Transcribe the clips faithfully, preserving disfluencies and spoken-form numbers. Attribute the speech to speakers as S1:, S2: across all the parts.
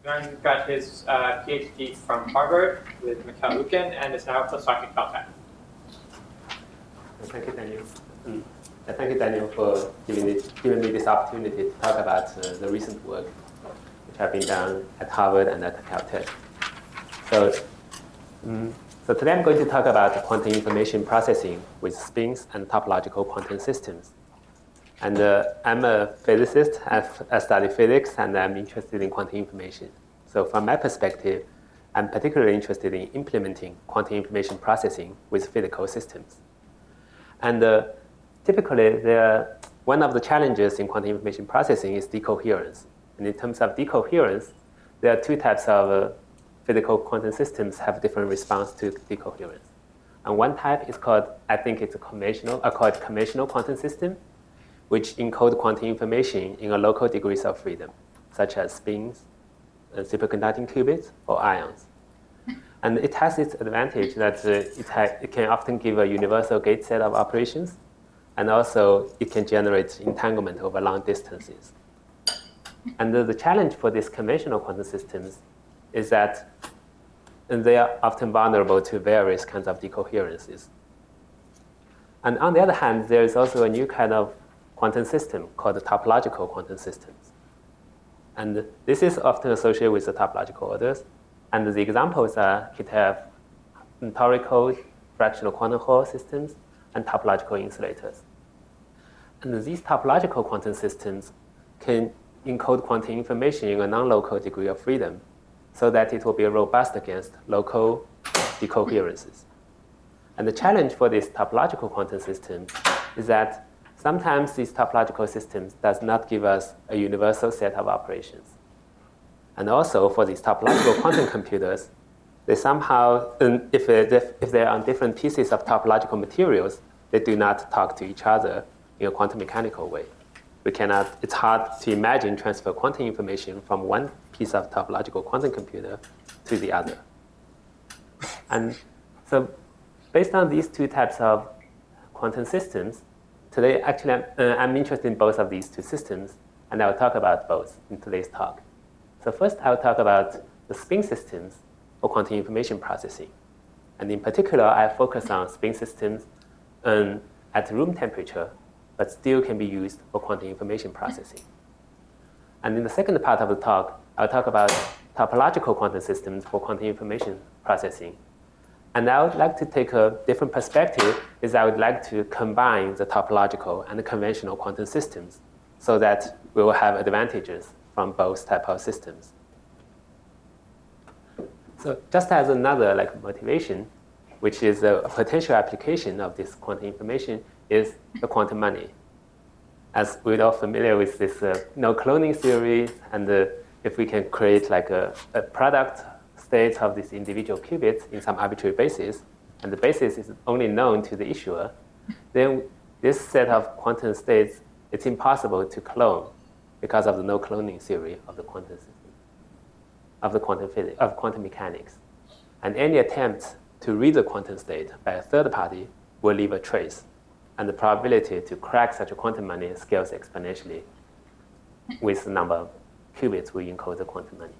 S1: Bjorn got his uh, PhD from Harvard with Mikhail Lukin and is now a postdoc at Caltech.
S2: Thank you, Daniel. Mm. Thank you, Daniel, for giving me, giving me this opportunity to talk about uh, the recent work which have been done at Harvard and at Caltech. So, mm, so today I'm going to talk about quantum information processing with spins and topological quantum systems. And uh, I'm a physicist, I, I study physics, and I'm interested in quantum information. So from my perspective, I'm particularly interested in implementing quantum information processing with physical systems. And uh, typically, there, one of the challenges in quantum information processing is decoherence. And in terms of decoherence, there are two types of uh, physical quantum systems have different response to decoherence. And one type is called, I think it's a conventional, uh, called conventional quantum system, which encode quantum information in a local degrees of freedom, such as spins, uh, superconducting qubits, or ions. And it has its advantage that uh, it, it can often give a universal gate set of operations, and also it can generate entanglement over long distances. And the, the challenge for these conventional quantum systems is that they are often vulnerable to various kinds of decoherences. And on the other hand, there is also a new kind of quantum system called the topological quantum systems. And this is often associated with the topological orders. And the examples are Kitaev torical fractional quantum Hall systems and topological insulators. And these topological quantum systems can encode quantum information in a non-local degree of freedom so that it will be robust against local decoherences. And the challenge for these topological quantum systems is that sometimes these topological systems does not give us a universal set of operations. And also for these topological quantum computers, they somehow, if, if they're on different pieces of topological materials, they do not talk to each other in a quantum mechanical way. We cannot, it's hard to imagine transfer quantum information from one piece of topological quantum computer to the other. And so based on these two types of quantum systems, today actually I'm, uh, I'm interested in both of these two systems, and I will talk about both in today's talk. So first I will talk about the spin systems for quantum information processing. And in particular, I focus on spin systems um, at room temperature, but still can be used for quantum information processing. And in the second part of the talk, I'll talk about topological quantum systems for quantum information processing. And I would like to take a different perspective, is I would like to combine the topological and the conventional quantum systems so that we will have advantages from both type of systems. So just as another like motivation, which is a, a potential application of this quantum information, is the quantum money. As we're all familiar with this uh, no cloning theory, and uh, if we can create like a, a product state of these individual qubits in some arbitrary basis, and the basis is only known to the issuer, then this set of quantum states, it's impossible to clone because of the no cloning theory of the quantum system, of the quantum physics, of quantum mechanics. And any attempt to read the quantum state by a third party will leave a trace. And the probability to crack such a quantum money scales exponentially with the number of qubits we encode the quantum money.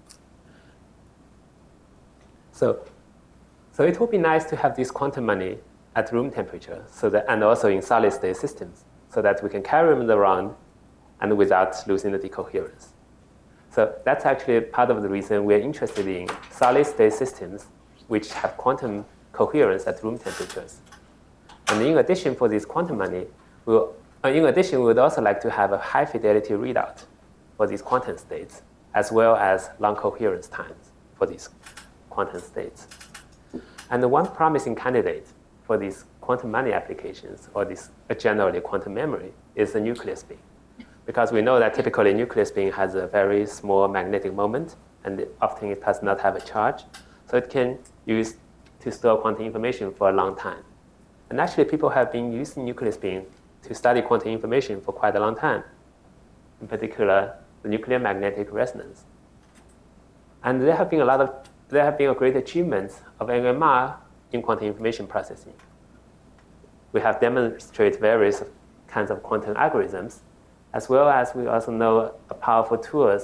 S2: So, so it would be nice to have this quantum money at room temperature, so that, and also in solid state systems, so that we can carry them around and without losing the decoherence. So that's actually part of the reason we're interested in solid state systems which have quantum coherence at room temperatures. And in addition, for this quantum money, we'll, uh, in addition, we would also like to have a high fidelity readout for these quantum states, as well as long coherence times for these quantum states. And the one promising candidate for these quantum money applications, or this uh, generally quantum memory, is the nuclear spin. Because we know that typically nuclear spin has a very small magnetic moment, and often it does not have a charge. So it can use to store quantum information for a long time. And actually, people have been using nuclear spin to study quantum information for quite a long time, in particular, the nuclear magnetic resonance. And there have been a lot of, there have been a great achievements of N M R in quantum information processing. We have demonstrated various kinds of quantum algorithms, as well as we also know powerful tools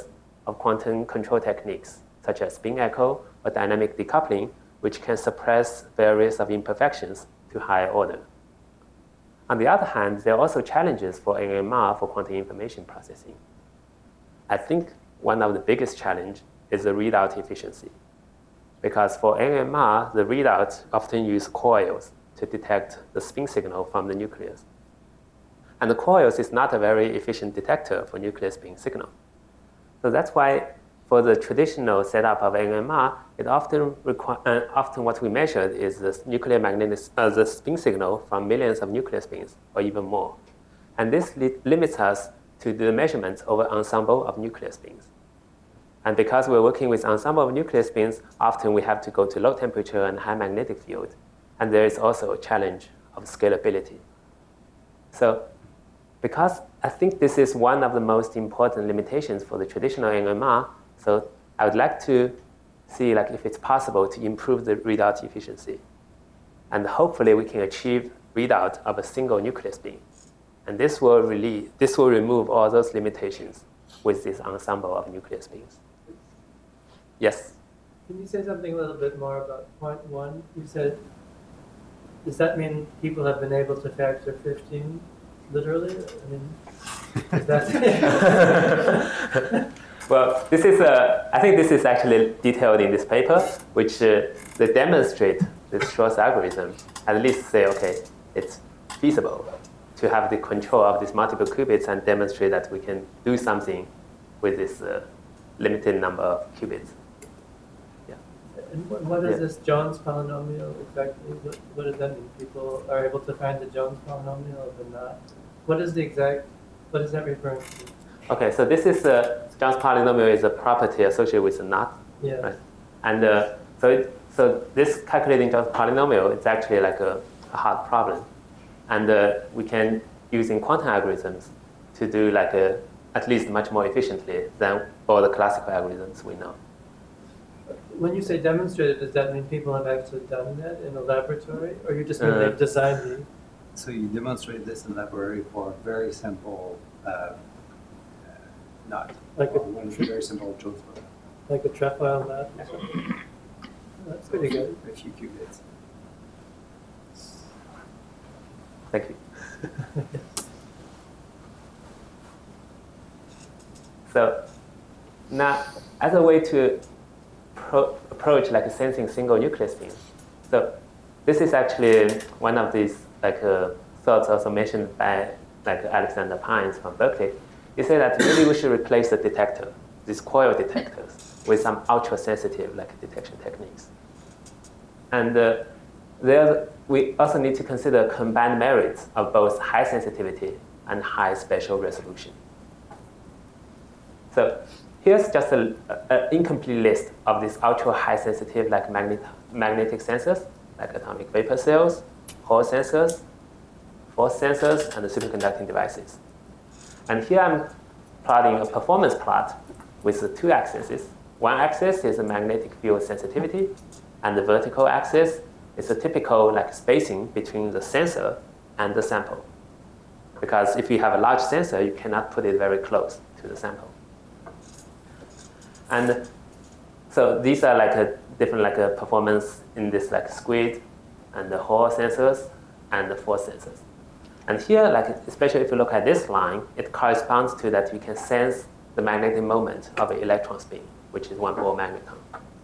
S2: of quantum control techniques, such as spin echo or dynamic decoupling, which can suppress various of imperfections to higher order. On the other hand, there are also challenges for N M R for quantum information processing. I think one of the biggest challenge is the readout efficiency. Because for N M R, the readout often use coils to detect the spin signal from the nucleus. And the coils is not a very efficient detector for nuclear spin signal. So that's why for the traditional setup of N M R, it often require, uh, often what we measured is the nuclear magnetic, uh, the spin signal from millions of nuclear spins, or even more. And this li limits us to the measurements over ensemble of nuclear spins. And because we're working with ensemble of nuclear spins, often we have to go to low temperature and high magnetic field. And there is also a challenge of scalability. So because I think this is one of the most important limitations for the traditional N M R, so I would like to see like if it's possible to improve the readout efficiency. And hopefully we can achieve readout of a single nuclear spin. And this will, really, this will remove all those limitations with this ensemble of nuclear spins. Yes?
S3: Can you say something a little bit more about point one? You said, does that mean people have been able to factor fifteen literally? I mean, is that...
S2: Well, this is a, I think this is actually detailed in this paper, which uh, they demonstrate this Shor's algorithm, at least say, okay, it's feasible to have the control of these multiple qubits and demonstrate that we can do something with this uh, limited number of qubits. Yeah.
S3: And what, what is
S2: yeah.
S3: this Jones polynomial exactly? What, what does that mean? People are able to find the Jones polynomial but not? What is the exact, what is that referring to?
S2: Okay, so this is a, Jones polynomial is a property associated with a knot.
S3: Yeah.
S2: Right? And uh, so, it, so this calculating Jones polynomial is actually like a, a hard problem. And uh, we can, using quantum algorithms, to do like a, at least much more efficiently than all the classical algorithms we know.
S3: When you say demonstrated, does that mean people have actually done that in a laboratory? Or you just mean
S2: Uh,
S3: they've designed the...
S4: So you demonstrate this in laboratory for a very simple uh, uh, knot.
S3: Like a-
S4: Or one very simple Jones program.
S3: like a trefoil knot or something? That's pretty good.
S4: A few qubits.
S2: Thank you. So now, as a way to pro approach like sensing single nuclear spins, so this is actually one of these like uh, thoughts also mentioned by like Alexander Pines from Berkeley. He said that maybe we should replace the detector, these coil detectors, with some ultra-sensitive like detection techniques. And uh, there, we also need to consider combined merits of both high sensitivity and high spatial resolution. So here's just an incomplete list of these ultra high sensitive like magnet magnetic sensors, like atomic vapor cells, Hall sensors, force sensors, and the superconducting devices. And here I'm plotting a performance plot with the two axes. One axis is the magnetic field sensitivity, and the vertical axis is a typical like spacing between the sensor and the sample. Because if you have a large sensor, you cannot put it very close to the sample. And so these are like a different like a performance in this like squid and the Hall sensors and the force sensors. And here, like especially if you look at this line, it corresponds to that you can sense the magnetic moment of an electron spin, which is one Bohr magneton.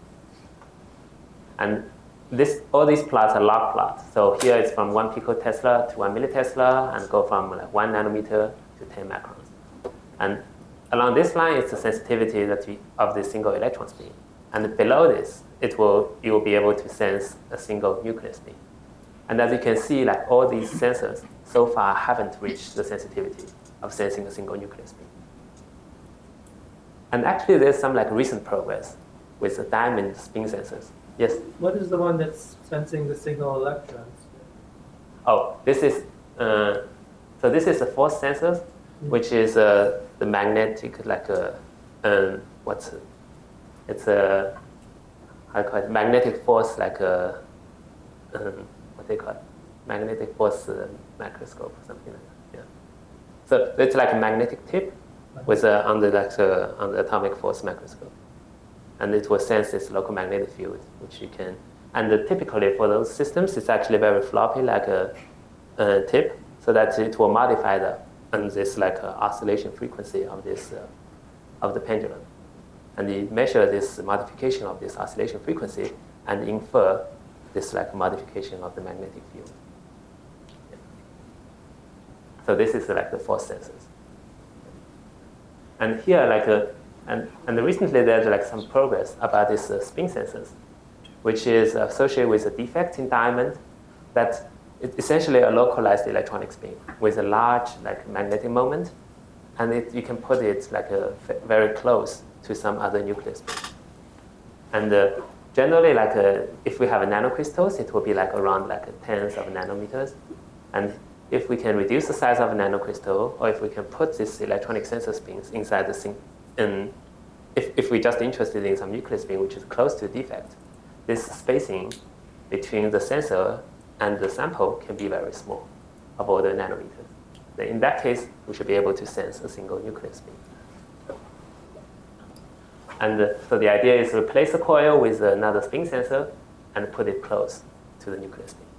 S2: And this, all these plots are log plots. So here it's from one picotesla to one millitesla, and go from like one nanometer to ten microns. And along this line is the sensitivity that we, of the single electron spin. And below this, it will, you will be able to sense a single nuclear spin. And as you can see, like all these sensors so far haven't reached the sensitivity of sensing a single nuclear spin. And actually, there's some like recent progress with the diamond spin sensors. Yes?
S3: What is the one that's sensing the single electrons?
S2: Oh, this is, uh, so this is the force sensors, mm-hmm. which is uh, the magnetic, like a, um, what's it? It's a, how do you call it? Magnetic force, like a, um, what they call it? Magnetic force uh, microscope or something like that. Yeah. So it's like a magnetic tip, with uh, under like uh, under atomic force microscope, and it will sense this local magnetic field, which you can. And uh, typically for those systems, it's actually very floppy, like a, a tip, so that it will modify the and this like uh, oscillation frequency of this uh, of the pendulum, and you measure this modification of this oscillation frequency and infer this like modification of the magnetic field. Yeah. So this is like the force sensors. And here, like, uh, and and recently there's like some progress about this uh, spin sensors, which is associated with a defect in diamond that it's essentially a localized electronic spin with a large like magnetic moment, and it, you can put it like a very close to some other nuclear spin. And uh, generally, like uh, if we have a nanocrystals, it will be like around like tens of nanometers. And if we can reduce the size of a nanocrystal, or if we can put these electronic sensor spins inside the thing, and if, if we're just interested in some nuclear spin which is close to a defect, this spacing between the sensor and the sample can be very small, of order nanometers. Then in that case, we should be able to sense a single nuclear spin. And uh, so the idea is to replace the coil with another spin sensor and put it close to the nuclear spin.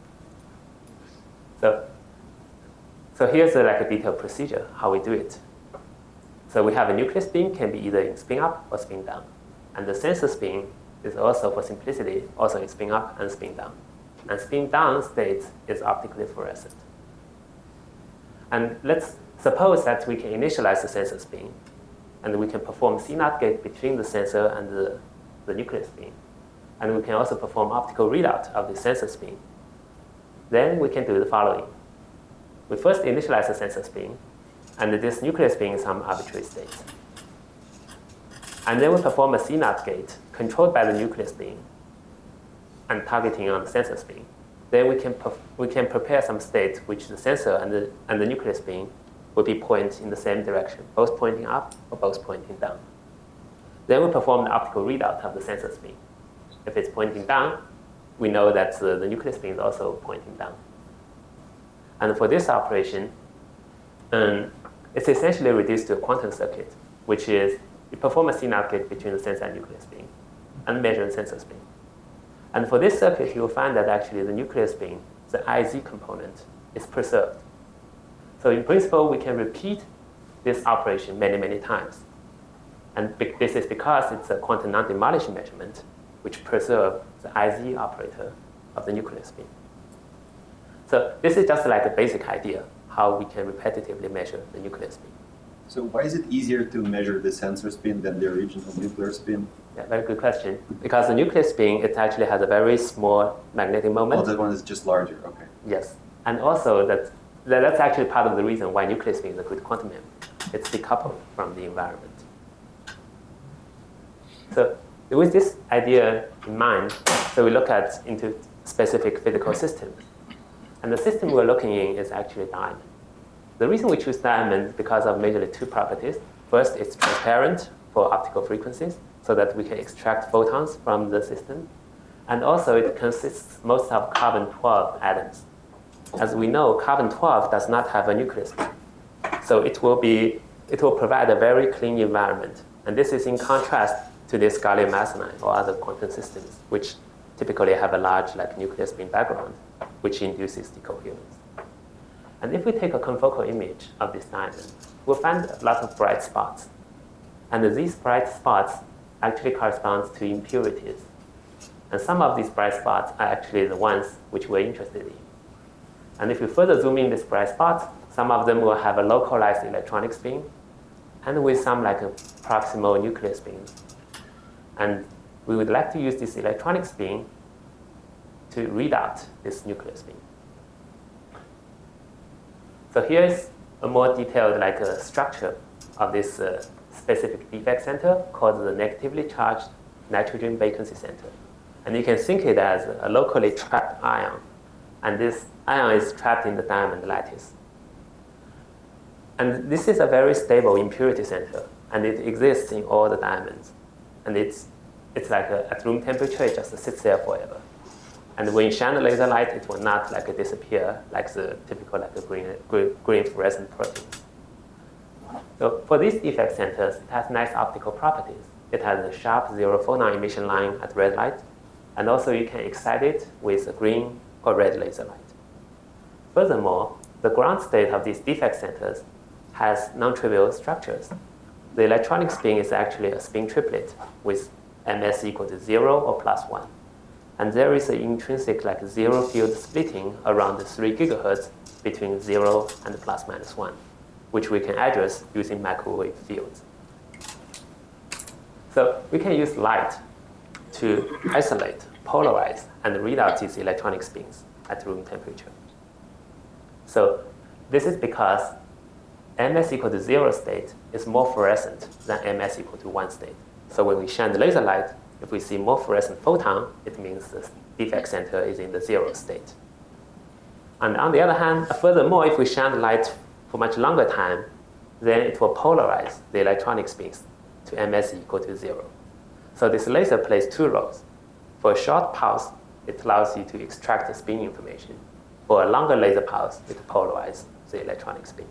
S2: So, so here's uh, like a detailed procedure, how we do it. So we have a nuclear spin, can be either in spin up or spin down. And the sensor spin is also, for simplicity, also in spin up and spin down. And spin down state is optically fluorescent. And let's suppose that we can initialize the sensor spin, and we can perform C NOT gate between the sensor and the, the nuclear spin. And we can also perform optical readout of the sensor spin. Then we can do the following. We first initialize the sensor spin, and this nuclear spin is some arbitrary state. And then we perform a C NOT gate controlled by the nuclear spin and targeting on the sensor spin. Then we can, we can prepare some state which the sensor and the, and the nuclear spin will be pointing in the same direction, both pointing up or both pointing down. Then we perform the optical readout of the sensor spin. If it's pointing down, we know that uh, the nuclear spin is also pointing down. And for this operation, um, it's essentially reduced to a quantum circuit, which is you perform a C NOT gate between the sensor and nuclear spin and measure the sensor spin. And for this circuit, you will find that actually the nuclear spin, the I Z component, is preserved. So in principle, we can repeat this operation many, many times. And this is because it's a quantum non-demolition measurement, which preserves the I Z operator of the nuclear spin. So this is just like a basic idea, how we can repetitively measure the nuclear spin.
S5: So why is it easier to measure the sensor spin than the original nuclear spin?
S2: Yeah, very good question. Because the nuclear spin, it actually has a very small magnetic moment.
S5: Oh, that one is just larger, okay.
S2: Yes. And also that, that that's actually part of the reason why nuclear spin is a good quantum memory. It's decoupled from the environment. So with this idea in mind, so we look at into specific physical systems. And the system we're looking in is actually diamond. The reason we choose diamond is because of majorly two properties. First, it's transparent for optical frequencies, so that we can extract photons from the system. And also, it consists most of carbon twelve atoms. As we know, carbon twelve does not have a nuclear spin. So it will, be, it will provide a very clean environment. And this is in contrast to this gallium arsenide or other quantum systems, which typically have a large like, nuclear spin background, which induces decoherence. And if we take a confocal image of this diamond, we'll find a lot of bright spots. And these bright spots actually correspond to impurities. And some of these bright spots are actually the ones which we're interested in. And if we further zoom in these bright spots, some of them will have a localized electronic spin, and with some like a proximal nuclear spin. And we would like to use this electronic spin to read out this nuclear spin. So here's a more detailed like a structure of this uh, specific defect center called the negatively charged nitrogen vacancy center. And you can think it as a locally trapped ion. And this ion is trapped in the diamond lattice. And this is a very stable impurity center, and it exists in all the diamonds. And it's, it's like a, at room temperature, it just sits there forever. And when you shine the laser light, it will not like disappear like the typical like a green, green, green fluorescent protein. So for these defect centers, it has nice optical properties. It has a sharp zero photon emission line at red light, and also you can excite it with a green or red laser light. Furthermore, the ground state of these defect centers has non-trivial structures. The electronic spin is actually a spin triplet with ms equal to zero or plus one. And there is an intrinsic like zero field splitting around the three gigahertz between zero and plus minus one, which we can address using microwave fields. So we can use light to isolate, polarize, and read out these electronic spins at room temperature. So this is because ms equal to zero state is more fluorescent than ms equal to one state. So when we shine the laser light, if we see more fluorescent photon, it means the defect center is in the zero state. And on the other hand, furthermore, if we shine the light for much longer time, then it will polarize the electronic spins to ms equal to zero. So this laser plays two roles. For a short pulse, it allows you to extract the spin information. For a longer laser pulse, it polarizes the electronic spin.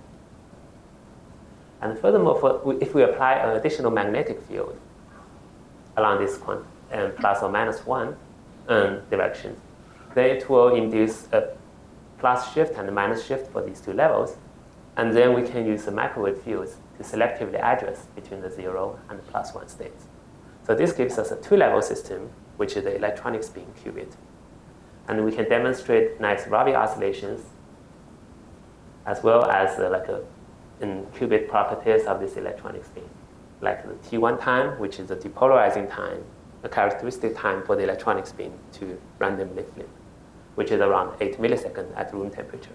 S2: And furthermore, for, if we apply an additional magnetic field along this um, plus or minus one um, direction, then it will induce a plus shift and a minus shift for these two levels. And then we can use the microwave fields to selectively address between the zero and the plus one states. So this gives us a two-level system, which is the electronic spin qubit. And we can demonstrate nice Rabi oscillations, as well as uh, like a in qubit properties of this electronic spin, like the T one time, which is the depolarizing time, a characteristic time for the electronic spin to randomly flip, which is around eight milliseconds at room temperature.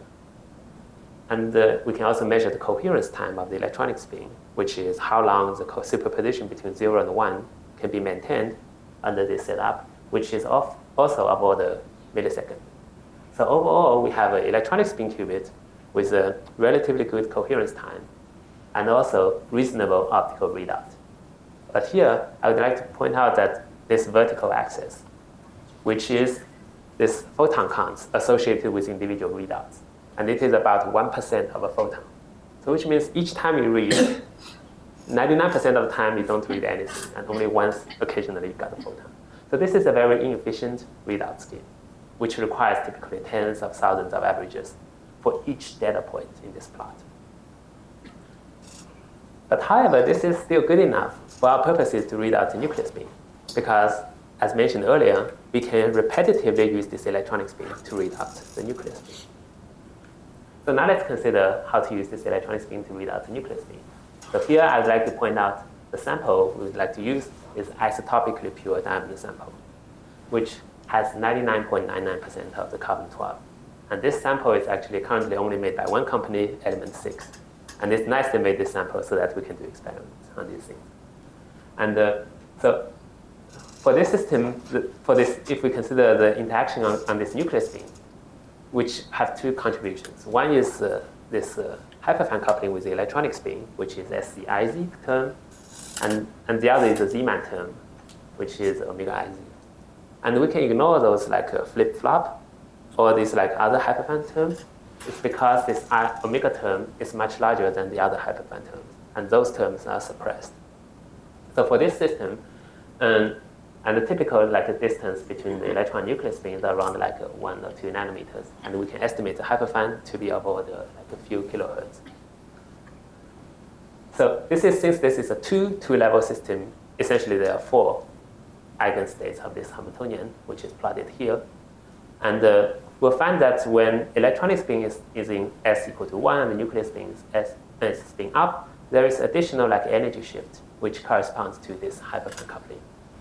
S2: And uh, we can also measure the coherence time of the electronic spin, which is how long the superposition between zero and one can be maintained under this setup, which is off also about a millisecond. So overall, we have an electronic spin qubit with a relatively good coherence time and also reasonable optical readout. But here, I would like to point out that this vertical axis, which is this photon counts associated with individual readouts, and it is about one percent of a photon. So which means each time you read, ninety-nine percent of the time you don't read anything, and only once occasionally you got a photon. So this is a very inefficient readout scheme, which requires typically tens of thousands of averages for each data point in this plot. But however, this is still good enough for our purposes to read out the nuclear spin, because as mentioned earlier, we can repetitively use this electronic spin to read out the nuclear spin. So now let's consider how to use this electronic spin to read out the nuclear spin. So here I would like to point out the sample we would like to use is isotopically pure diamond sample, which has ninety-nine point nine nine percent of the carbon twelve. And this sample is actually currently only made by one company, Element six. And it's nice to make this sample so that we can do experiments on these things. And uh, so for this system, for this, if we consider the interaction on, on this nuclear spin, which have two contributions. One is uh, this uh, hyperfine coupling with the electronic spin, which is S C I Z term, and, and the other is the Zeeman term, which is omega I Z. And we can ignore those like uh, flip-flop or these like other hyperfine terms. It's because this I, omega term is much larger than the other hyperfine terms, and those terms are suppressed. So for this system, um, and the typical like the distance between the electron nuclear spins are around like uh, one or two nanometers, and we can estimate the hyperfine to be about uh, like a few kilohertz. So this is since this is a two two-level system. Essentially, there are four eigenstates of this Hamiltonian, which is plotted here, and uh, we'll find that when electronic spin is, is in s equal to one and the nuclear spin is s is spin up, there is additional like energy shift, which corresponds to this hyperfine coupling.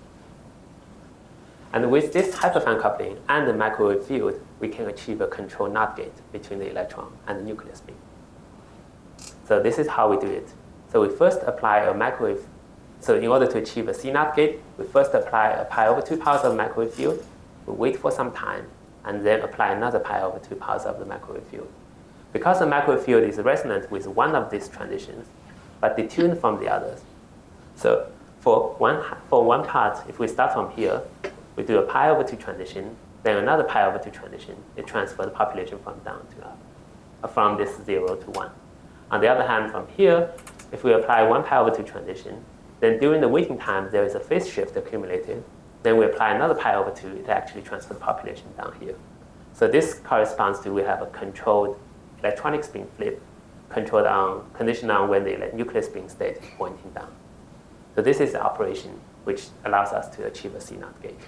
S2: And with this hyperfine coupling and the microwave field, we can achieve a control NOT gate between the electron and the nuclear spin. So this is how we do it. So we first apply a microwave. So in order to achieve a C NOT gate, we first apply a pi over two powers of the microwave field. We wait for some time, and then apply another pi over two powers of the microwave field. Because the microwave field is resonant with one of these transitions, but detuned from the others. So for one, for one part, if we start from here, we do a pi over two transition, then another pi over two transition. It transfers the population from down to up, from this zero to one. On the other hand, from here, if we apply one pi over two transition, then during the waiting time, there is a phase shift accumulated. Then we apply another pi over two, it actually transfers the population down here. So this corresponds to we have a controlled electronic spin flip, controlled on, conditioned on when the nuclear spin state is pointing down. So this is the operation which allows us to achieve a C naught gate.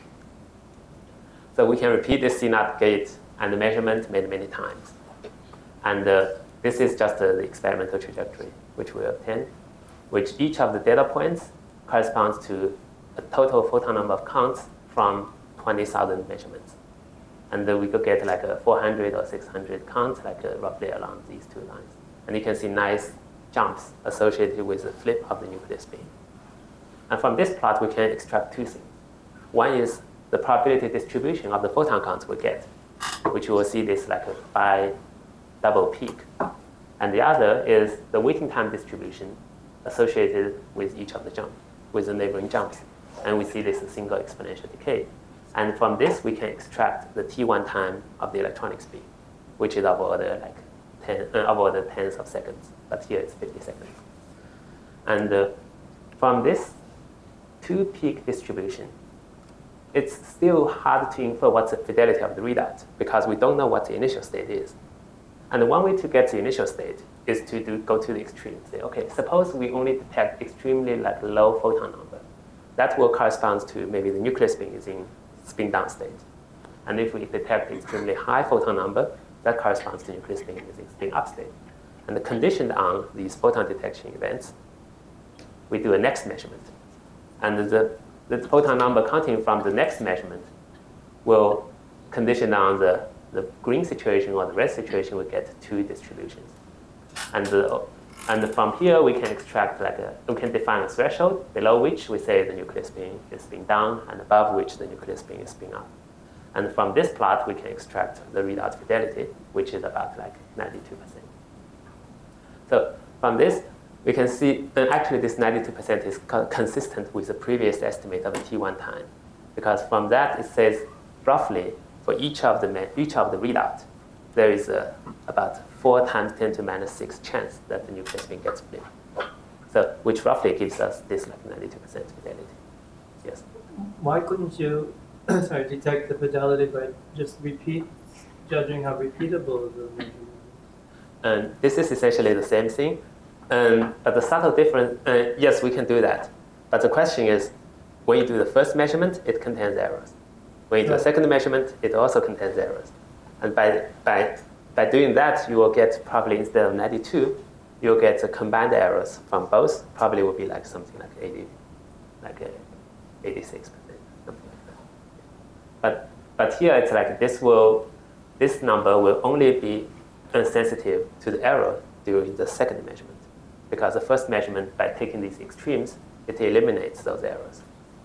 S2: So we can repeat this C naught gate and the measurement many, many times. And uh, this is just uh, the experimental trajectory which we obtain, which each of the data points corresponds to a total photon number of counts from twenty thousand measurements. And then we could get like a four hundred or six hundred counts, like uh, roughly along these two lines. And you can see nice jumps associated with the flip of the nuclear spin. And from this plot, we can extract two things. One is the probability distribution of the photon counts we get, which you will see this like a phi double peak. And the other is the waiting time distribution associated with each of the jumps, with the neighboring jumps. And we see this single exponential decay. And from this, we can extract the T one time of the electronic speed, which is of order like ten, uh, of order tens of seconds, but here it's fifty seconds. And uh, from this two peak distribution, it's still hard to infer what's the fidelity of the readout because we don't know what the initial state is. And one way to get the initial state is to do, go to the extreme. Say, okay, suppose we only detect extremely like low photon number. That will correspond to maybe the nuclear spin is in spin down state. And if we detect extremely high photon number, that corresponds to nuclear spin is in spin up state. And conditioned on these photon detection events, we do a next measurement. And the, the photon number counting from the next measurement will condition on the, the green situation or the red situation, we get two distributions. And, the, and from here, we can extract like a, we can define a threshold below which we say the nuclear spin is spin down and above which the nuclear spin is spin up. And from this plot, we can extract the readout fidelity, which is about like ninety-two percent. So from this, we can see, and actually this ninety-two percent is co consistent with the previous estimate of the T one time. Because from that, it says roughly for each of the, each of the readouts, there is a, about four times ten to minus six chance that the nuclear spin gets flipped. So, which roughly gives us this like ninety-two percent fidelity. Yes?
S3: Why couldn't you sorry, detect the fidelity by just repeat, judging how repeatable the measurement is?
S2: And this is essentially the same thing. Um, but the subtle difference, uh, yes, we can do that. But the question is, when you do the first measurement, it contains errors. When you do a second measurement, it also contains errors. And by, by, by doing that, you will get probably instead of ninety-two, you'll get the combined errors from both. Probably will be like something like eighty, like eighty-six percent, something like that. But, but here it's like this will, this number will only be insensitive to the error during the second measurement. Because the first measurement, by taking these extremes, it eliminates those errors.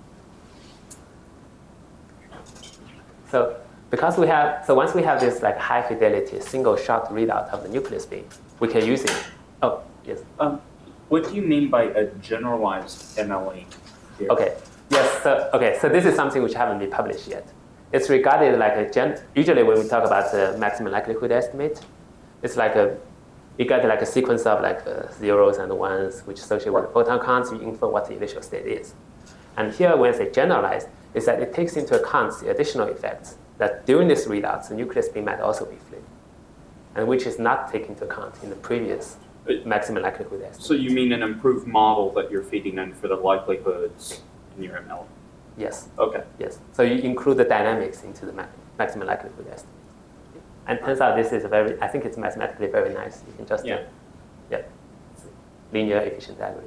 S2: So because we have, so once we have this like high fidelity single shot readout of the nuclear spin, we can use it. Oh, yes.
S6: Um, what do you mean by a generalized M L A here?
S2: Okay. Yes. So, okay. So this is something which haven't been published yet. It's regarded like a gen. Usually, when we talk about the maximum likelihood estimate, it's like a you get like a sequence of like uh, zeros and ones which associate with the photon counts. You infer what the initial state is. And here, when I say generalized, is that it takes into account the additional effects that during this readout, the nuclear spin might also be flipped, and which is not taken into account in the previous maximum likelihood estimate.
S6: So you mean an improved model that you're feeding in for the likelihoods in your M L?
S2: Yes.
S6: Okay.
S2: Yes. So you include the dynamics into the ma maximum likelihood estimate. And it turns out this is a very, I think it's mathematically very nice. You can just,
S6: yeah,
S2: uh, yeah, linear efficient algorithm.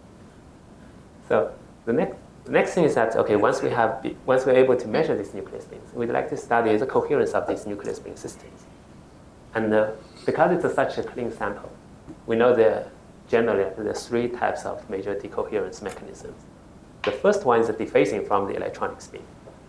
S2: So the next, the next thing is that, okay, once we have, once we're able to measure these nuclear spins, we'd like to study the coherence of these nuclear spin systems. And uh, because it's a, such a clean sample, we know there generally there are three types of major decoherence mechanisms. The first one is the dephasing from the electronic spin.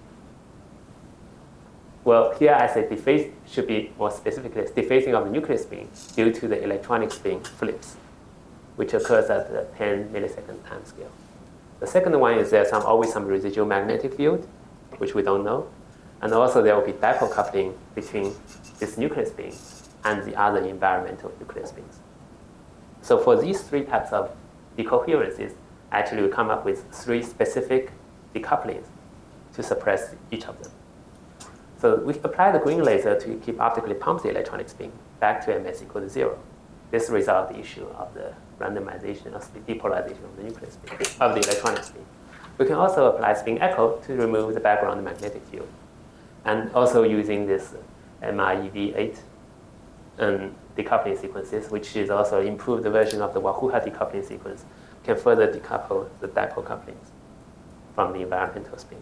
S2: Well, here I say dephase should be more specifically dephasing of the nuclear spin due to the electronic spin flips, which occurs at the ten millisecond time scale. The second one is there's some, always some residual magnetic field, which we don't know. And also there will be dipole coupling between this nuclear spin and the other environmental nuclear spins. So for these three types of decoherences, actually we come up with three specific decouplings to suppress each of them. So we apply the green laser to keep optically pump the electronic spin back to M S equal to zero. This resolves the issue of the randomization of speed depolarization of the nuclear spin, of the electronic spin. We can also apply spin echo to remove the background magnetic field. And also using this M R E V eight um, decoupling sequences, which is also an improved version of the Wahuha decoupling sequence, can further decouple the dipole couplings from the environmental spin.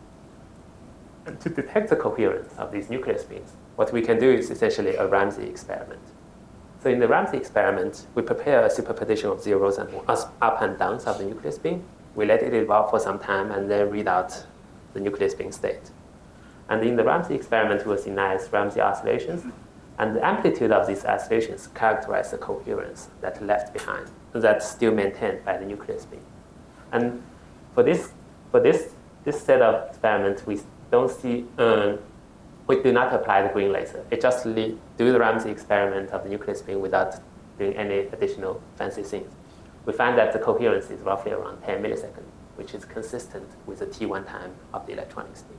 S2: And to detect the coherence of these nuclear spins, what we can do is essentially a Ramsey experiment. So in the Ramsey experiment, we prepare a superposition of zeros and ones, up and downs of the nuclear spin. We let it evolve for some time and then read out the nuclear spin state. And in the Ramsey experiment, we will see nice Ramsey oscillations. And the amplitude of these oscillations characterize the coherence that's left behind, that's still maintained by the nuclear spin. And for this, for this, this set of experiments, we don't see, um, we do not apply the green laser. It just do the Ramsey experiment of the nuclear spin without doing any additional fancy things. We find that the coherence is roughly around ten milliseconds, which is consistent with the T one time of the electronic spin.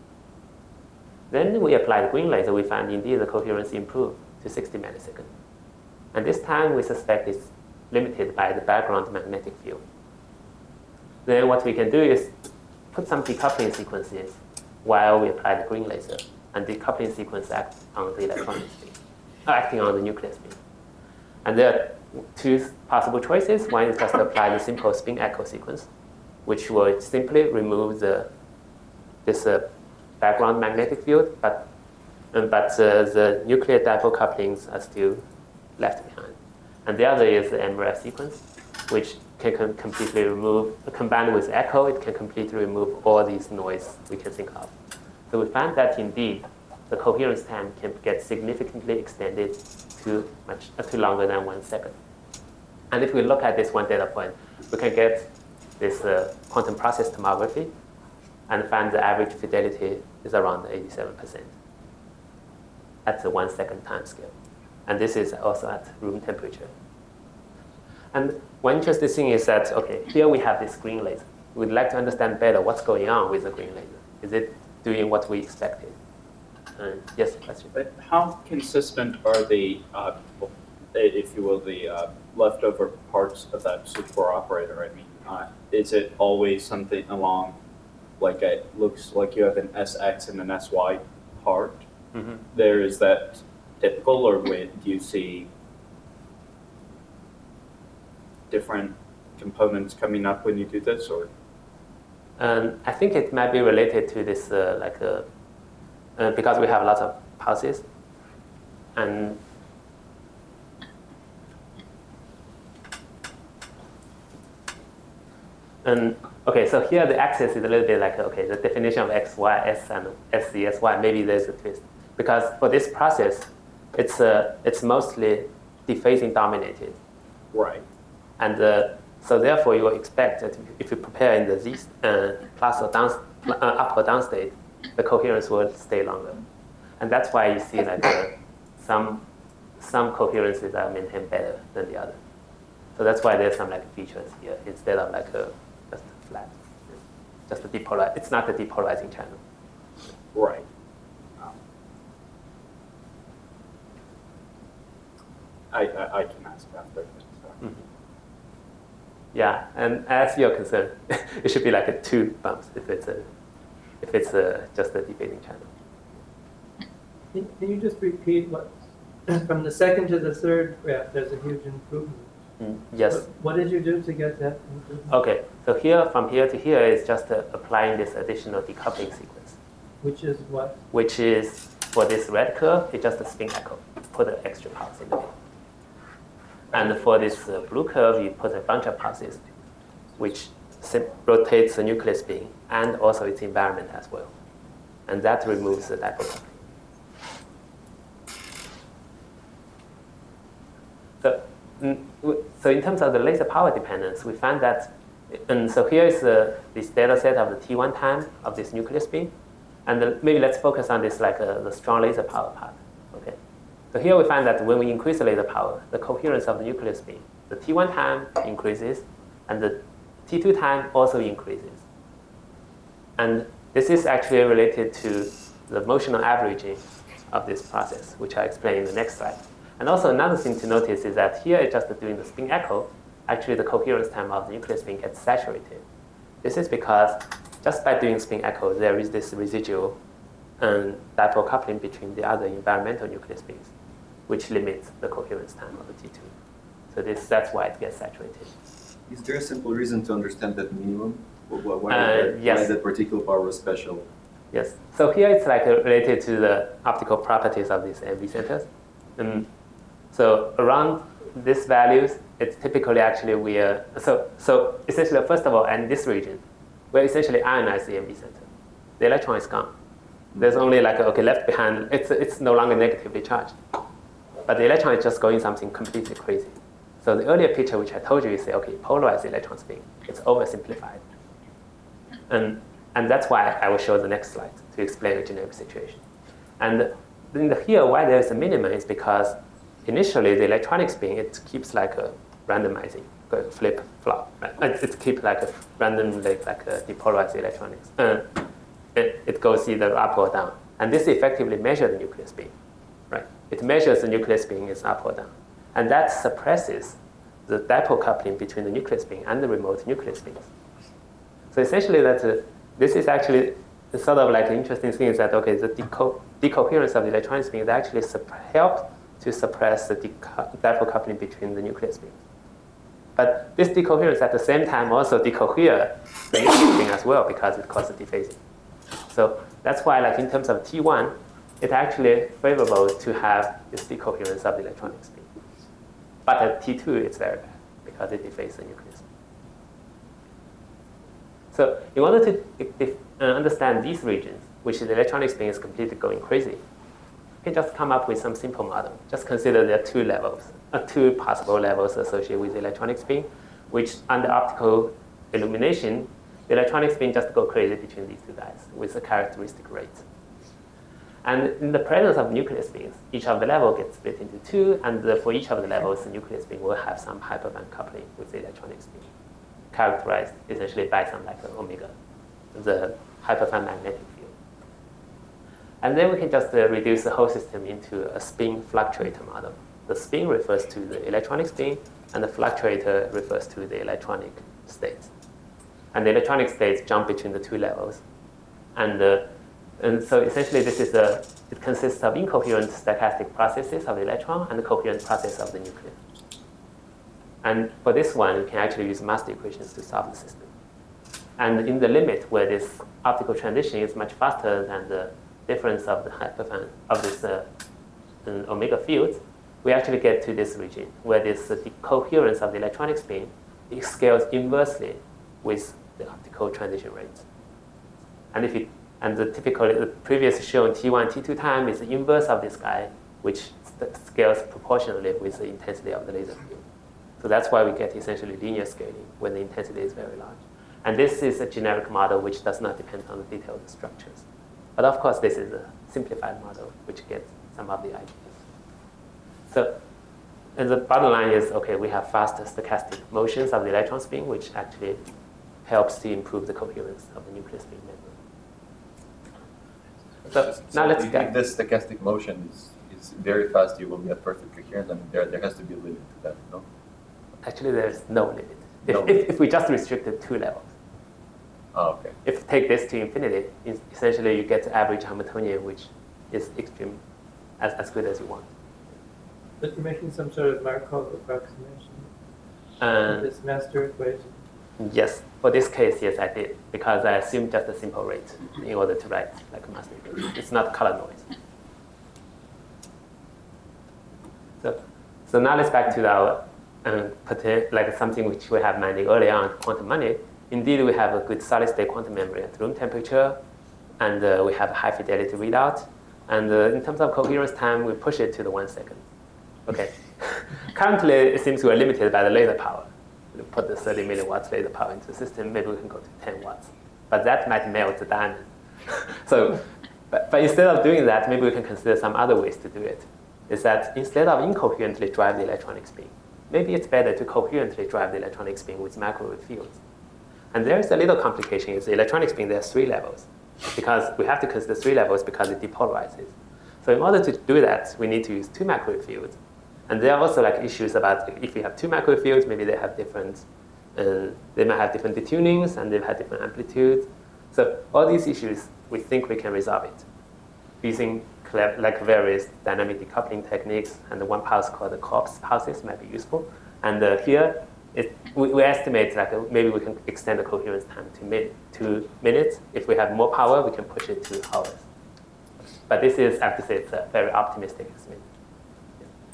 S2: Then we apply the green laser, we find indeed the coherence improved to sixty milliseconds. And this time we suspect it's limited by the background magnetic field. Then what we can do is put some decoupling sequences while we apply the green laser, and the decoupling sequence acts on the electronic spin, uh, acting on the nuclear spin. And there are two possible choices. One is just to apply the simple spin echo sequence, which will simply remove the, this uh, background magnetic field, but, um, but uh, the nuclear dipole couplings are still left behind. And the other is the M R F sequence, which can com completely remove, combined with echo, it can completely remove all these noise we can think of. So we find that indeed, the coherence time can get significantly extended to much uh, to longer than one second. And if we look at this one data point, we can get this uh, quantum process tomography and find the average fidelity is around eighty-seven percent at the one second time scale. And this is also at room temperature. And one interesting thing is that, okay, here we have this green laser. We'd like to understand better what's going on with the green laser. Is it doing what we expected? Uh, yes, question.
S6: But how consistent are the, uh, if you will, the uh, leftover parts of that super operator? I mean, uh, is it always something along, like it looks like you have an S X and an S Y part?
S2: Mm-hmm.
S6: There, is that typical, or do you see different components coming up when you do this, or?
S2: Um, I think it might be related to this, uh, like, uh, uh, because we have lots of pulses, and and okay, so here the axis is a little bit like, okay, the definition of X, Y, S, and S C, S, Y. Maybe there's a twist, because for this process, it's uh, it's mostly dephasing dominated.
S6: Right.
S2: And uh, so therefore, you will expect that if you prepare in the Z uh, plus or down, uh, up or down state, the coherence will stay longer. And that's why you see like uh, some some coherences are maintained better than the other. So that's why there's some like features here instead of like a, just flat, just a depolar. It's not a depolarizing channel.
S6: Right. Um, I, I I can ask after. So.
S2: Mm-hmm. Yeah, and as you're concerned, it should be like a two bumps if it's a, if it's a, just a dephasing channel.
S3: Can, can you just repeat what, from the second to the third graph, there's a huge improvement.
S2: Mm, yes.
S3: What, what did you do to get that improvement?
S2: Okay, so here, from here to here is just uh, applying this additional decoupling sequence,
S3: Which is what?
S2: which is, for this red curve, it's just a spin echo. Put an extra pulse in the middle. And for this uh, blue curve, you put a bunch of pulses, which rotates the nuclear spin and also its environment as well. And that removes the dipole coupling. So, mm, so in terms of the laser power dependence, we found that, and so here is uh, this data set of the T one time of this nuclear spin. And the, maybe let's focus on this like uh, the strong laser power part. Okay. So here we find that when we increase the laser power, the coherence of the nuclear spin, the T one time increases, and the T two time also increases. And this is actually related to the motional averaging of this process, which I explain in the next slide. And also another thing to notice is that here it's just doing the spin echo. Actually, the coherence time of the nuclear spin gets saturated. This is because just by doing spin echo, there is this residual um, dipole coupling between the other environmental nuclear spins, which limits the coherence time of the T two. So this, that's why it gets saturated.
S5: Is there a simple reason to understand that minimum? Why, why,
S2: Uh,
S5: that,
S2: yes.
S5: why that particular power is special?
S2: Yes. So here it's like uh, related to the optical properties of these M V centers. Um, so around these values, it's typically actually we are, so, so essentially, first of all, in this region, we're essentially ionize the M V center. The electron is gone. There's only like, okay, left behind, it's, it's no longer negatively charged. But the electron is just going something completely crazy. So the earlier picture which I told you is say, okay, polarized electron spin. It's oversimplified. And, and that's why I will show the next slide to explain the generic situation. And in the, here, why there's a minimum is because initially the electronic spin, it keeps like a randomizing, a flip flop. Right? It, it keeps like a random, like, like a depolarized electronics. Uh, it, it goes either up or down. And this effectively measures the nuclear spin. Right? It measures the nuclear spin is up or down. And that suppresses the dipole coupling between the nuclear spin and the remote nuclear spins. So essentially, that uh, this is actually sort of like an interesting thing is that, okay, the deco decoherence of the electronic spin actually helps to suppress the dipole coupling between the nuclear spins. But this decoherence at the same time also decohere the nuclear spin as well because it causes dephasing. So that's why, like in terms of T one, it's actually favorable to have this decoherence of the electronic spin. But at T two, it's very bad because it defaces the nuclear spin. So in order to if, if, uh, understand these regions, which the electronic spin is completely going crazy, you can just come up with some simple model. Just consider there are two levels, uh, two possible levels associated with the electronic spin, which under optical illumination, the electronic spin just go crazy between these two guys with a characteristic rate. And in the presence of nuclear spins, each of the levels gets split into two, and the, for each of the levels, the nuclear spin will have some hyperband coupling with the electronic spin, characterized essentially by some like omega, the hyperfine magnetic field. And then we can just uh, reduce the whole system into a spin fluctuator model. The spin refers to the electronic spin, and the fluctuator refers to the electronic states. And the electronic states jump between the two levels. And, uh, and so essentially this is a, it consists of incoherent stochastic processes of the electron and the coherent process of the nucleus. And for this one, you can actually use master equations to solve the system. And in the limit where this optical transition is much faster than the difference of the hyperfine of this uh, omega fields, we actually get to this region where this uh, the coherence of the electronic spin it scales inversely with the optical transition rates. And if it and the typical the previous shown T one, T two time is the inverse of this guy, which scales proportionally with the intensity of the laser field. So that's why we get essentially linear scaling when the intensity is very large. And this is a generic model which does not depend on the detailed structures. But of course, this is a simplified model which gets some of the ideas. So, and the bottom line is, okay, we have faster stochastic motions of the electron spin, which actually helps to improve the coherence of the nuclear spin network. So,
S5: So
S2: now let's
S5: if
S2: get
S5: this stochastic motion is, is very fast, you will get perfect coherence. I mean, there, there has to be a limit to that, no?
S2: Actually, there's no limit. If,
S5: No.
S2: if, if we just restricted two levels.
S5: Oh, okay.
S2: If you take this to infinity, essentially you get the average Hamiltonian, which is extreme, as, as good as you want.
S3: But you're making some sort of Markov approximation of
S2: And
S3: this master equation.
S2: yes, for this case, yes, I did, because I assumed just a simple rate in order to write like a master equation. It's not color noise. So, so now let's back to our um, like something which we have mentioned earlier on, quantum money. Indeed, we have a good solid-state quantum memory at room temperature, and uh, we have a high-fidelity readout. And uh, in terms of coherence time, we push it to the one second. Okay. Currently, it seems we're limited by the laser power. We put the thirty milliwatts laser power into the system, maybe we can go to ten watts. But that might melt the diamond. so, but, but instead of doing that, maybe we can consider some other ways to do it. Is that instead of incoherently drive the electronic spin, maybe it's better to coherently drive the electronic spin with microwave fields. And there is a little complication. Is the electronic spin, there are three levels. Because we have to consider three levels because it depolarizes. So in order to do that, we need to use two microwave fields. And there are also like issues about if we have two microwave fields, maybe they have different, uh, they might have different detunings and they have different amplitudes. So all these issues, we think we can resolve it using like various dynamic decoupling techniques. And the one pulse called the corpse pulses might be useful. And uh, here, it, we, we estimate like uh, maybe we can extend the coherence time to, min to minutes. If we have more power, we can push it to hours. But this is, I have to say, it's a very optimistic estimate. Yeah.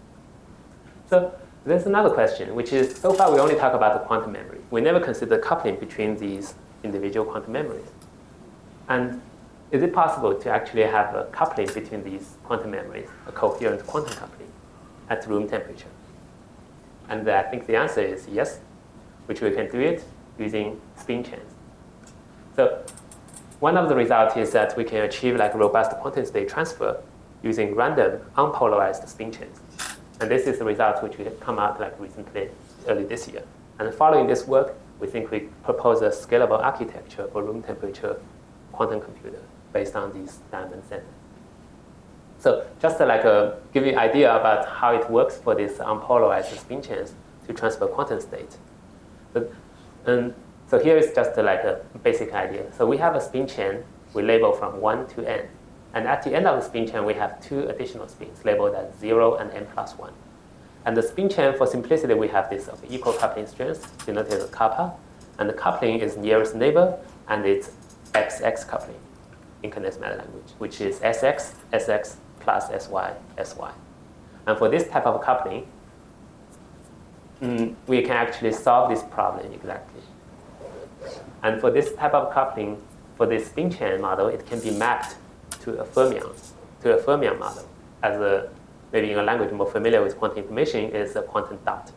S2: So there's another question, which is, so far we only talk about the quantum memory. We never consider coupling between these individual quantum memories. And is it possible to actually have a coupling between these quantum memories, a coherent quantum coupling, at room temperature? And I think the answer is yes, which we can do it using spin chains. So one of the results is that we can achieve like robust quantum state transfer using random unpolarized spin chains. And this is the result which we have come out like recently, early this year. And following this work, we think we propose a scalable architecture for room temperature quantum computer based on these diamond centers. So just to like a, give you an idea about how it works for these unpolarized spin chains to transfer quantum state. So, and so here is just a, like a basic idea. So we have a spin chain we label from one to n. And at the end of the spin chain, we have two additional spins labeled as zero and n plus one. And the spin chain, for simplicity, we have this okay, equal coupling strength denoted as kappa. And the coupling is nearest neighbor, and it's X X coupling in condensed matter language, which is S X, S X, plus S Y, S Y. And for this type of coupling, mm, we can actually solve this problem exactly. And for this type of coupling, for this spin chain model, it can be mapped to a fermion, to a fermion model. As a, maybe in a language more familiar with quantum information, is a quantum dot.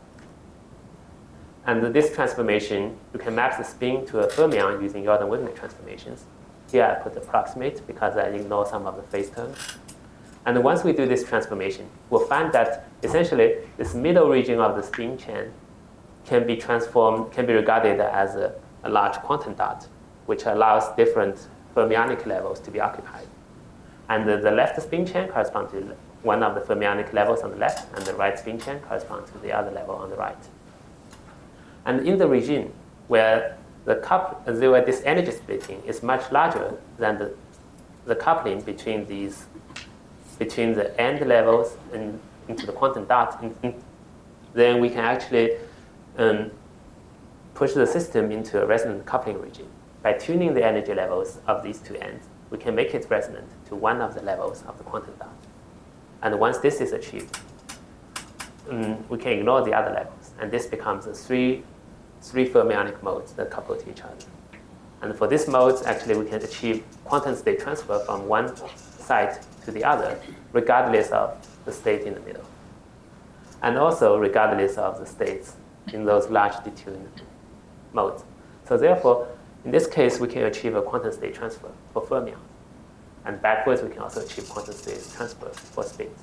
S2: And this transformation, you can map the spin to a fermion using Jordan-Wigner transformations. Here I put approximate because I ignore some of the phase terms. And once we do this transformation, we'll find that essentially this middle region of the spin chain can be transformed, can be regarded as a, a large quantum dot, which allows different fermionic levels to be occupied. And the, the left spin chain corresponds to one of the fermionic levels on the left, and the right spin chain corresponds to the other level on the right. And in the region where the coup where this energy splitting is much larger than the, the coupling between these between the end levels and into the quantum dot, and, and then we can actually um, push the system into a resonant coupling region. By tuning the energy levels of these two ends, we can make it resonant to one of the levels of the quantum dot. And once this is achieved, um, we can ignore the other levels, and this becomes a three, three fermionic modes that couple to each other. And for these modes, actually, we can achieve quantum state transfer from one side to the other, regardless of the state in the middle. And also regardless of the states in those large detuned modes. So therefore, in this case, we can achieve a quantum state transfer for fermions. And backwards, we can also achieve quantum state transfer for spins.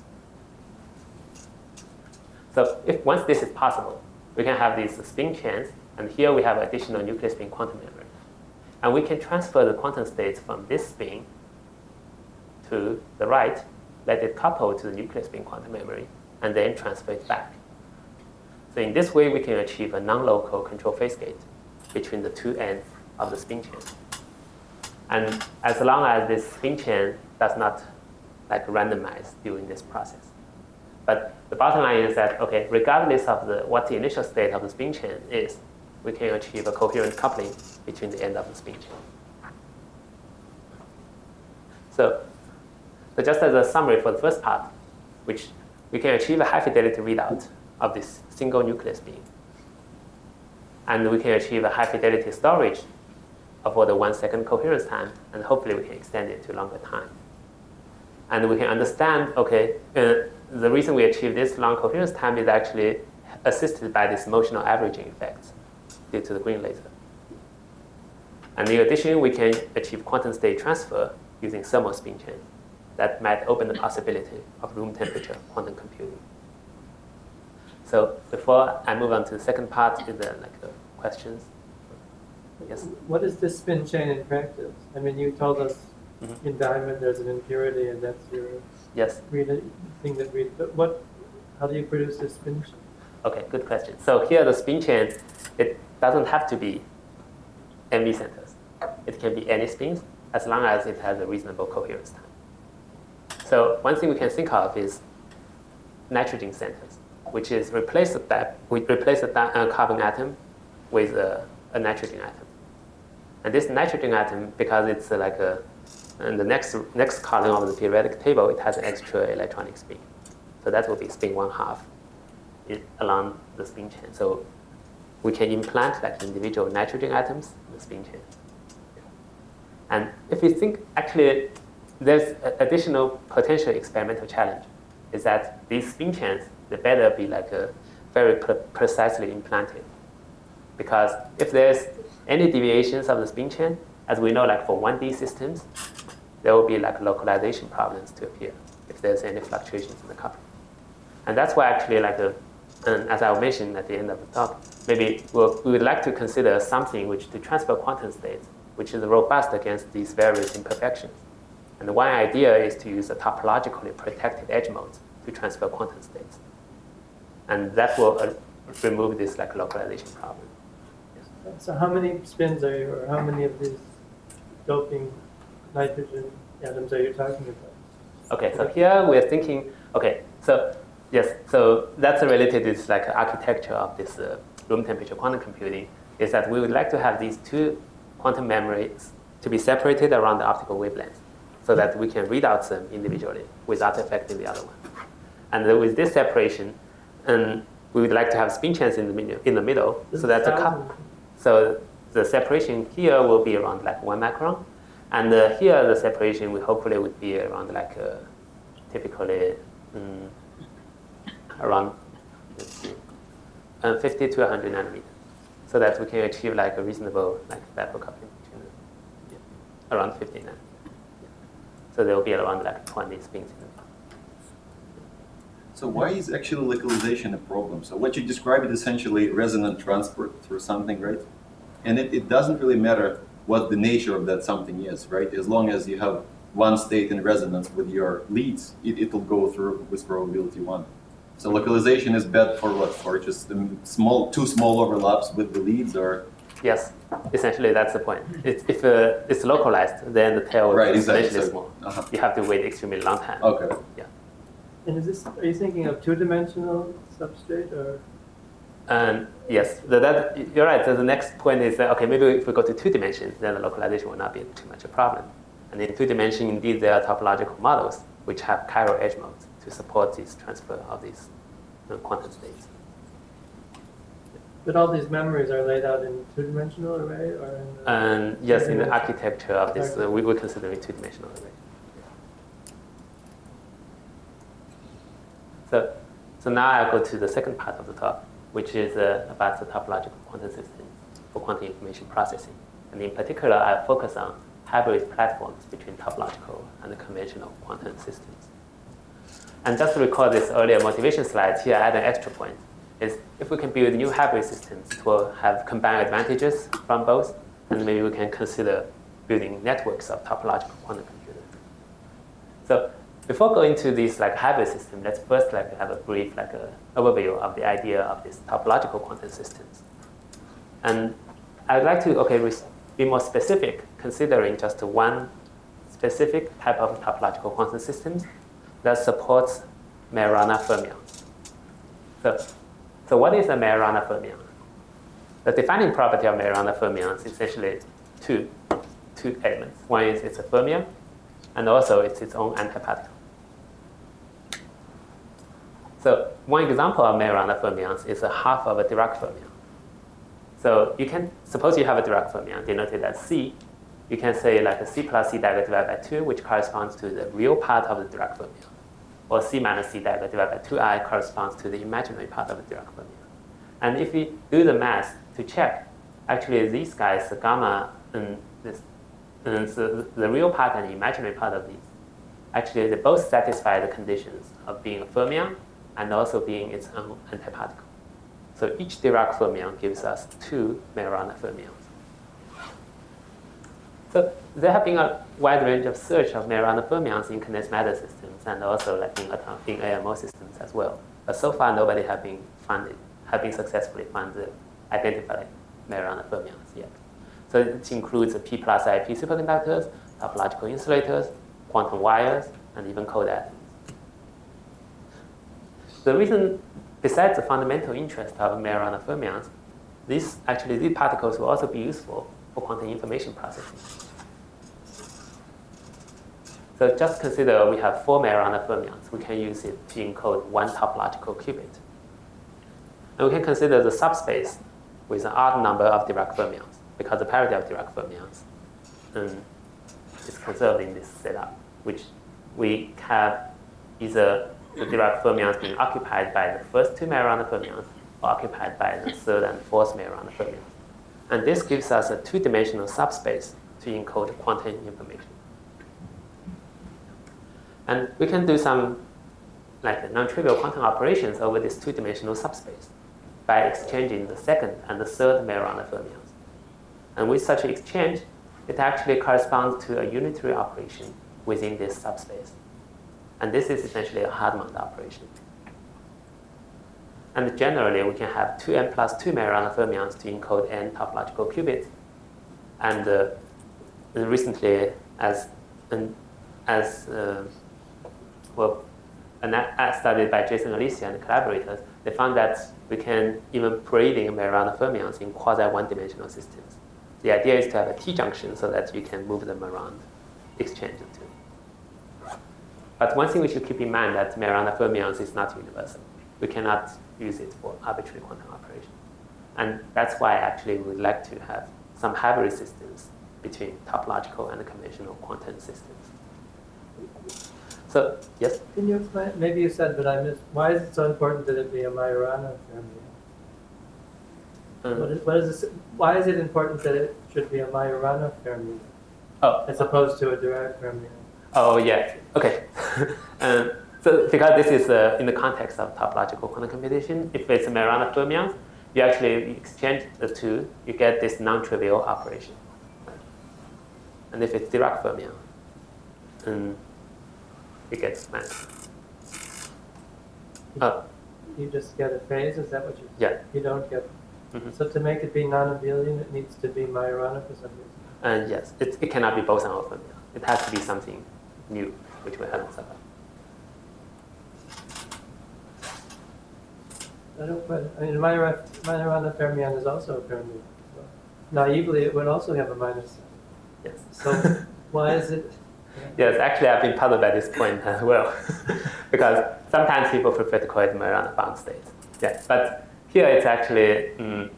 S2: So if once this is possible, we can have these spin chains, and here we have additional nuclear spin quantum memory. And we can transfer the quantum states from this spin to the right, let it couple to the nuclear spin quantum memory, and then transfer it back. So in this way, we can achieve a non-local control phase gate between the two ends of the spin chain. And as long as this spin chain does not like randomize during this process. But the bottom line is that, okay, regardless of the, what the initial state of the spin chain is, we can achieve a coherent coupling between the end of the spin chain. So, so just as a summary for the first part, which we can achieve a high fidelity readout of this single nuclear spin. And we can achieve a high fidelity storage of for the one second coherence time, and hopefully we can extend it to longer time. And we can understand, okay, uh, the reason we achieve this long coherence time is actually assisted by this motional averaging effects due to the green laser. And in addition, we can achieve quantum state transfer using thermal spin chains. That might open the possibility of room temperature quantum computing. So before I move on to the second part, is there like uh, questions? Yes.
S3: What is this spin chain in practice? I mean, you told us
S2: Mhm.
S3: in diamond there's an impurity, and that's your
S2: Yes.
S3: read thing that reads. But what? How do you produce this spin chain?
S2: Okay, good question. So here the spin chain, it doesn't have to be M V centers. It can be any spins as long as it has a reasonable coherence time. So one thing we can think of is nitrogen centers, which is replace the that we replace the di- uh, carbon atom with a, a nitrogen atom. And this nitrogen atom, because it's uh, like a, in the next next column of the periodic table, it has an extra electronic spin. So that will be spin one half in, along the spin chain. So we can implant like individual nitrogen atoms in the spin chain. And if we think, actually, there's an additional potential experimental challenge, is that these spin chains, they better be like a very pre- precisely implanted. Because if there's any deviations of the spin chain, as we know, like for one D systems, there will be like localization problems to appear if there's any fluctuations in the coupling. And that's why actually like a, and as I mentioned at the end of the talk, maybe we'll, we would like to consider something which to transfer quantum states, which is robust against these various imperfections. And the one idea is to use a topologically protected edge modes to transfer quantum states. And that will uh, remove this like localization problem.
S3: So how many spins are you, or how many of these doping nitrogen atoms are you talking about?
S2: Okay, so here we're thinking, okay, so yes, so that's related to this like architecture of this uh, room temperature quantum computing, is that we would like to have these two quantum memories to be separated around the optical wavelength so that we can read out them individually without affecting the other one. And then with this separation, and we would like to have spin chains in the middle, in the middle so that the cup, so the separation here will be around like one micron, and uh, here the separation we hopefully would be around like uh, typically um, around let's see, uh, fifty to one hundred nanometers, so that we can achieve like a reasonable like dipole coupling between them, yeah, around fifty nanometers. Yeah. So there will be around like twenty spins in them.
S5: So why is actually localization a problem? So what you described is essentially resonant transport through something, right? And it, it doesn't really matter what the nature of that something is, right? As long as you have one state in resonance with your leads, it, it'll go through with probability one. So localization is bad for what? For just um, small, two small overlaps with the leads, or?
S2: Yes, essentially that's the point. It's, if uh, it's localized, then the tail
S5: Right,
S2: is
S5: exactly.
S2: exponentially
S5: So-
S2: small.
S5: uh-huh.
S2: You have to wait extremely long time.
S5: Okay.
S2: Yeah.
S3: And is this, are you thinking of two-dimensional substrate, or?
S2: And yes, the, that, you're right. So the next point is that, okay, maybe if we go to two dimensions, then the localization will not be too much a problem. And in two dimension, indeed, there are topological models which have chiral edge modes to support this transfer of these you know, quantum states.
S3: But all these memories are laid out in two-dimensional array, or in the
S2: And yes, in the
S3: three-dimensional?
S2: architecture of this, uh, we would consider it two-dimensional array. So, so now I'll go to the second part of the talk, which is uh, about the topological quantum systems for quantum information processing. And in particular, I focus on hybrid platforms between topological and conventional quantum systems. And just to recall this earlier motivation slide, here I add an extra point, is if we can build new hybrid systems, it will have combined advantages from both, and maybe we can consider building networks of topological quantum computers. So before going to this like hybrid system, let's first like have a brief like a overview of the idea of these topological quantum systems. And I'd like to okay be more specific, considering just one specific type of topological quantum systems that supports Majorana fermions. So, so what is a Majorana fermion? The defining property of Majorana fermions is essentially two, two elements. One is it's a fermion, and also it's its own antiparticle. So one example of Majorana fermions is a half of a Dirac fermion. So you can, suppose you have a Dirac fermion denoted as C, you can say like a C plus C dagger divided by two, which corresponds to the real part of the Dirac fermion. Or C minus C dagger divided by two I corresponds to the imaginary part of the Dirac fermion. And if we do the math to check, actually these guys, the gamma and this, and the, the real part and the imaginary part of these, actually they both satisfy the conditions of being a fermion and also being its own antiparticle. So each Dirac fermion gives us two Majorana fermions. So there have been a wide range of search of Majorana fermions in condensed matter systems and also like in, in A M O systems as well. But so far, nobody have been found, have been successfully found to identify Majorana fermions yet. So it includes P plus I P superconductors, topological insulators, quantum wires, and even cold atoms. The reason, besides the fundamental interest of Majorana fermions, these actually these particles will also be useful for quantum information processing. So just consider we have four Majorana fermions. We can use it to encode one topological qubit. And we can consider the subspace with an odd number of Dirac fermions, because the parity of Dirac fermions um, is conserved in this setup, which we have either the Dirac fermions being occupied by the first two Majorana fermions or occupied by the third and fourth Majorana fermions. And this gives us a two-dimensional subspace to encode quantum information. And we can do some like non-trivial quantum operations over this two-dimensional subspace by exchanging the second and the third Majorana fermions. And with such an exchange, it actually corresponds to a unitary operation within this subspace. And this is essentially a Hartmann operation. And generally, we can have two n plus two Majorana fermions to encode n topological qubits. And uh, recently, as an, as uh, well, a study by Jason Alicia and collaborators, they found that we can even breeding Majorana fermions in quasi one-dimensional systems. The idea is to have a T-junction so that you can move them around, exchange the two. But one thing we should keep in mind that Majorana fermions is not universal. We cannot use it for arbitrary quantum operations. And that's why actually we would like to have some hybrid systems between topological and conventional quantum systems. So, yes?
S3: Can you explain, maybe you said, but I missed, why is it so important that it be a Majorana fermion?
S2: Um,
S3: What is, what is this, why is it important that it should be a Majorana fermion
S2: oh,
S3: as opposed to a Dirac fermion?
S2: oh, yeah. Okay. um, so, because this is uh, in the context of topological quantum computation, if it's a Majorana fermions, you actually exchange the two, you get this non-trivial operation. And if it's Dirac fermion, um, it gets math. Oh,
S3: You just get a phase, is that what you
S2: yeah.
S3: You don't get.
S2: Mm-hmm.
S3: So to make it be non-abelian, it needs to be Majorana for some reason.
S2: And yes, it, it cannot be boson or fermion. It has to be something new, which we haven't set up.
S3: I don't quite, I mean, Majorana, Majorana fermion is also a fermion. So naively, it would also have a minus sign.
S2: Yes.
S3: So why is it?
S2: Yes, actually, I've been puzzled by this point as well, because sometimes people prefer to call it Majorana bound state. Yeah, but here it's actually um,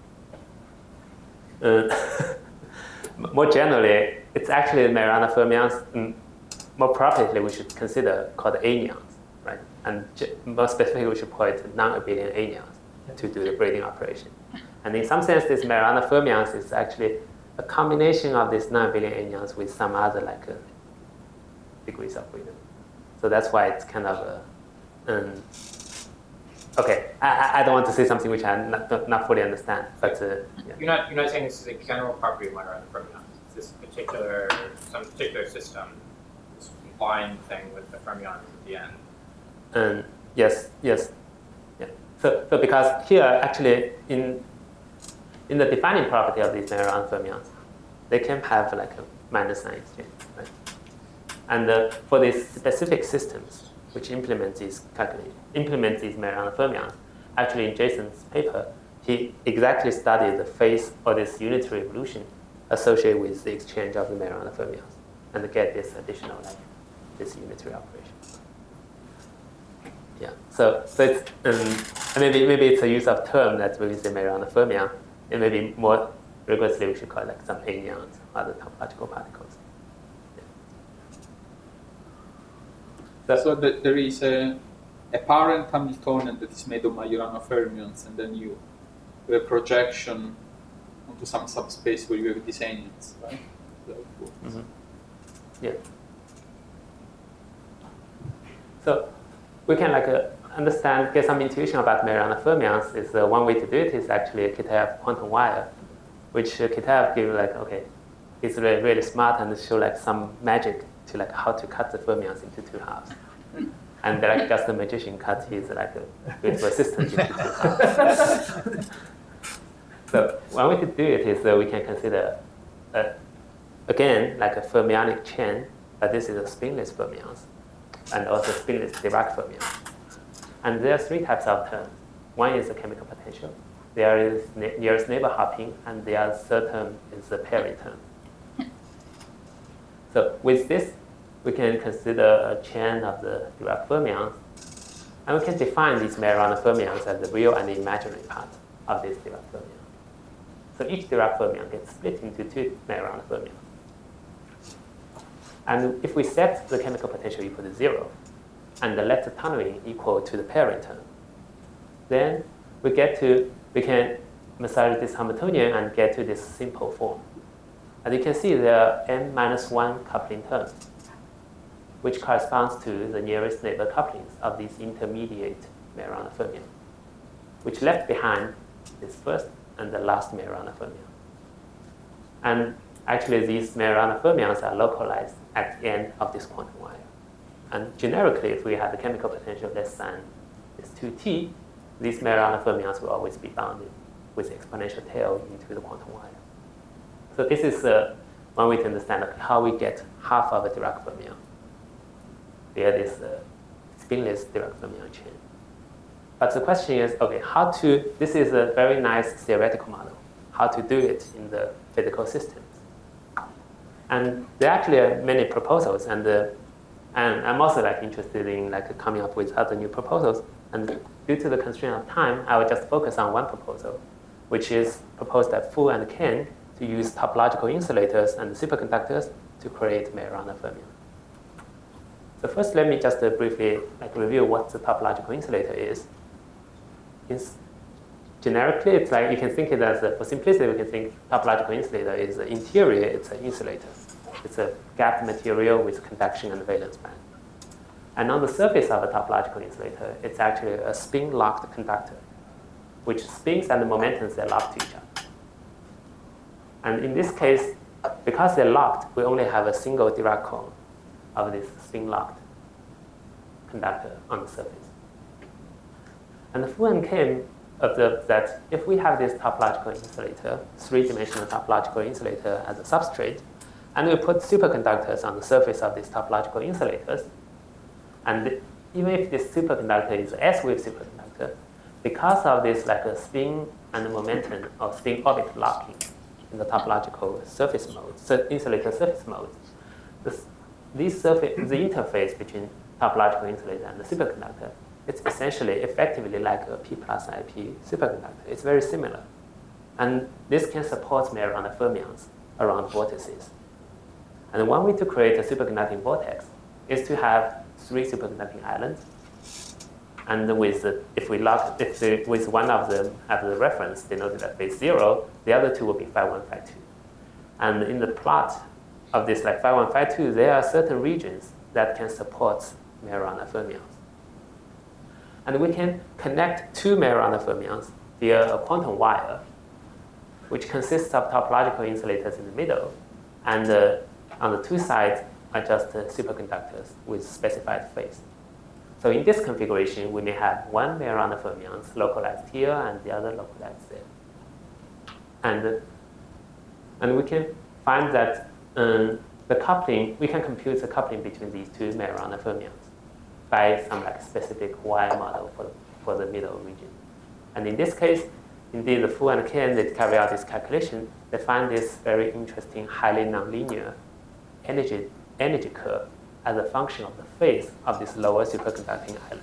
S2: uh, more generally, it's actually Majorana fermions. Um, more properly, we should consider called anyons, right? And more specifically, we should call it non-abelian anyons to do the breeding operation. And in some sense, this Majorana fermions is actually a combination of these non-abelian anyons with some other like uh, degrees of freedom. So that's why it's kind of a, um, okay, I, I don't want to say something which I not, not fully understand, but uh, yeah.
S1: You're not, you're not saying this is a general property of Majorana fermions. It's this particular, some particular system, this combined thing with the fermions at the end.
S2: Um, yes, yes. Yeah. So, so because here, actually, in in the defining property of these Majorana fermions, they can have like a minus sign exchange, right? And uh, for these specific systems which implement these calculations, implement these Majorana fermions, actually in Jason's paper, he exactly studied the phase or this unitary evolution associated with the exchange of the Majorana fermions, and get this additional like this unitary operation. Yeah. So, so it's um, maybe maybe it's a use of term that we say Majorana fermion, and maybe more rigorously we should call it like some anyons, other topological particles.
S7: So, so the, there is a, a parent Hamiltonian that is made of Majorana fermions, and then you do a projection onto some subspace where you have these anyons, right?
S2: Mm-hmm. Yeah. So we can like uh, understand, get some intuition about Majorana fermions, is uh, one way to do it is actually Kitaev quantum wire, which uh, Kitaev give like, okay, he's really, really smart and show like some magic to like how to cut the fermions into two halves. And like just the magician cut his like a virtual assistant into two halves. So one way to do it is uh, we can consider, uh, again, like a fermionic chain, but this is a spinless fermions, and also spinless Dirac fermions. And there are three types of terms. One is the chemical potential. There is ne nearest neighbor hopping, and the other third term is the pairing term. So with this, we can consider a chain of the Dirac fermions, and we can define these Majorana fermions as the real and the imaginary part of this Dirac fermion. So each Dirac fermion gets split into two Majorana fermions. And if we set the chemical potential equal to zero, and let the tunneling equal to the pairing term, then we get to, we can massage this Hamiltonian and get to this simple form. As you can see, there are n minus one coupling terms, which corresponds to the nearest neighbor couplings of these intermediate Majorana fermion, which left behind this first and the last Majorana fermion. And actually, these Majorana fermions are localized at the end of this quantum wire. And generically, if we have the chemical potential less than this two T, these Majorana fermions will always be bounded with exponential tail into the quantum wire. So this is uh, one way to understand okay, how we get half of a Dirac fermion via this uh, spinless Dirac fermion chain. But the question is, okay, how to, this is a very nice theoretical model, how to do it in the physical systems. And there actually are many proposals, and uh, and I'm also like interested in like coming up with other new proposals. And due to the constraint of time, I will just focus on one proposal, which is proposed by Fu and Ken to use topological insulators and superconductors to create Majorana fermion. So first, let me just uh, briefly like review what the topological insulator is. It's, generically, it's like you can think it as, a, for simplicity, we can think topological insulator is an interior, it's an insulator. It's a gapped material with conduction and valence band. And on the surface of a topological insulator, it's actually a spin-locked conductor, which spins and the momentums are locked to each other. And in this case, because they're locked, we only have a single Dirac cone of this spin-locked conductor on the surface. And Fu and Kim observed that if we have this topological insulator, three-dimensional topological insulator as a substrate, and we put superconductors on the surface of these topological insulators, and even if this superconductor is a S-wave superconductor, because of this like a spin and momentum or spin orbit locking in the topological surface mode, so insulator surface mode, this, this surface, the interface between topological insulator and the superconductor, it's essentially effectively like a P plus I P superconductor. It's very similar. And this can support Majorana fermions around vortices. And one way to create a superconducting vortex is to have three superconducting islands. And with the, if we lock, if the, with one of them as the reference denoted at base zero, the other two will be phi one, phi two. And in the plot of this like phi one, phi two, there are certain regions that can support Majorana fermions. And we can connect two Majorana fermions via a quantum wire, which consists of topological insulators in the middle, and uh, on the two sides are just uh, superconductors with specified phase. So in this configuration, we may have one Majorana fermions localized here and the other localized there. And, uh, and we can find that um, the coupling, we can compute the coupling between these two Majorana fermions by some like specific Y model for, for the middle region. And in this case, indeed, the Fu and Ken, they carry out this calculation. They find this very interesting, highly nonlinear energy, energy curve as a function of the phase of this lower superconducting island.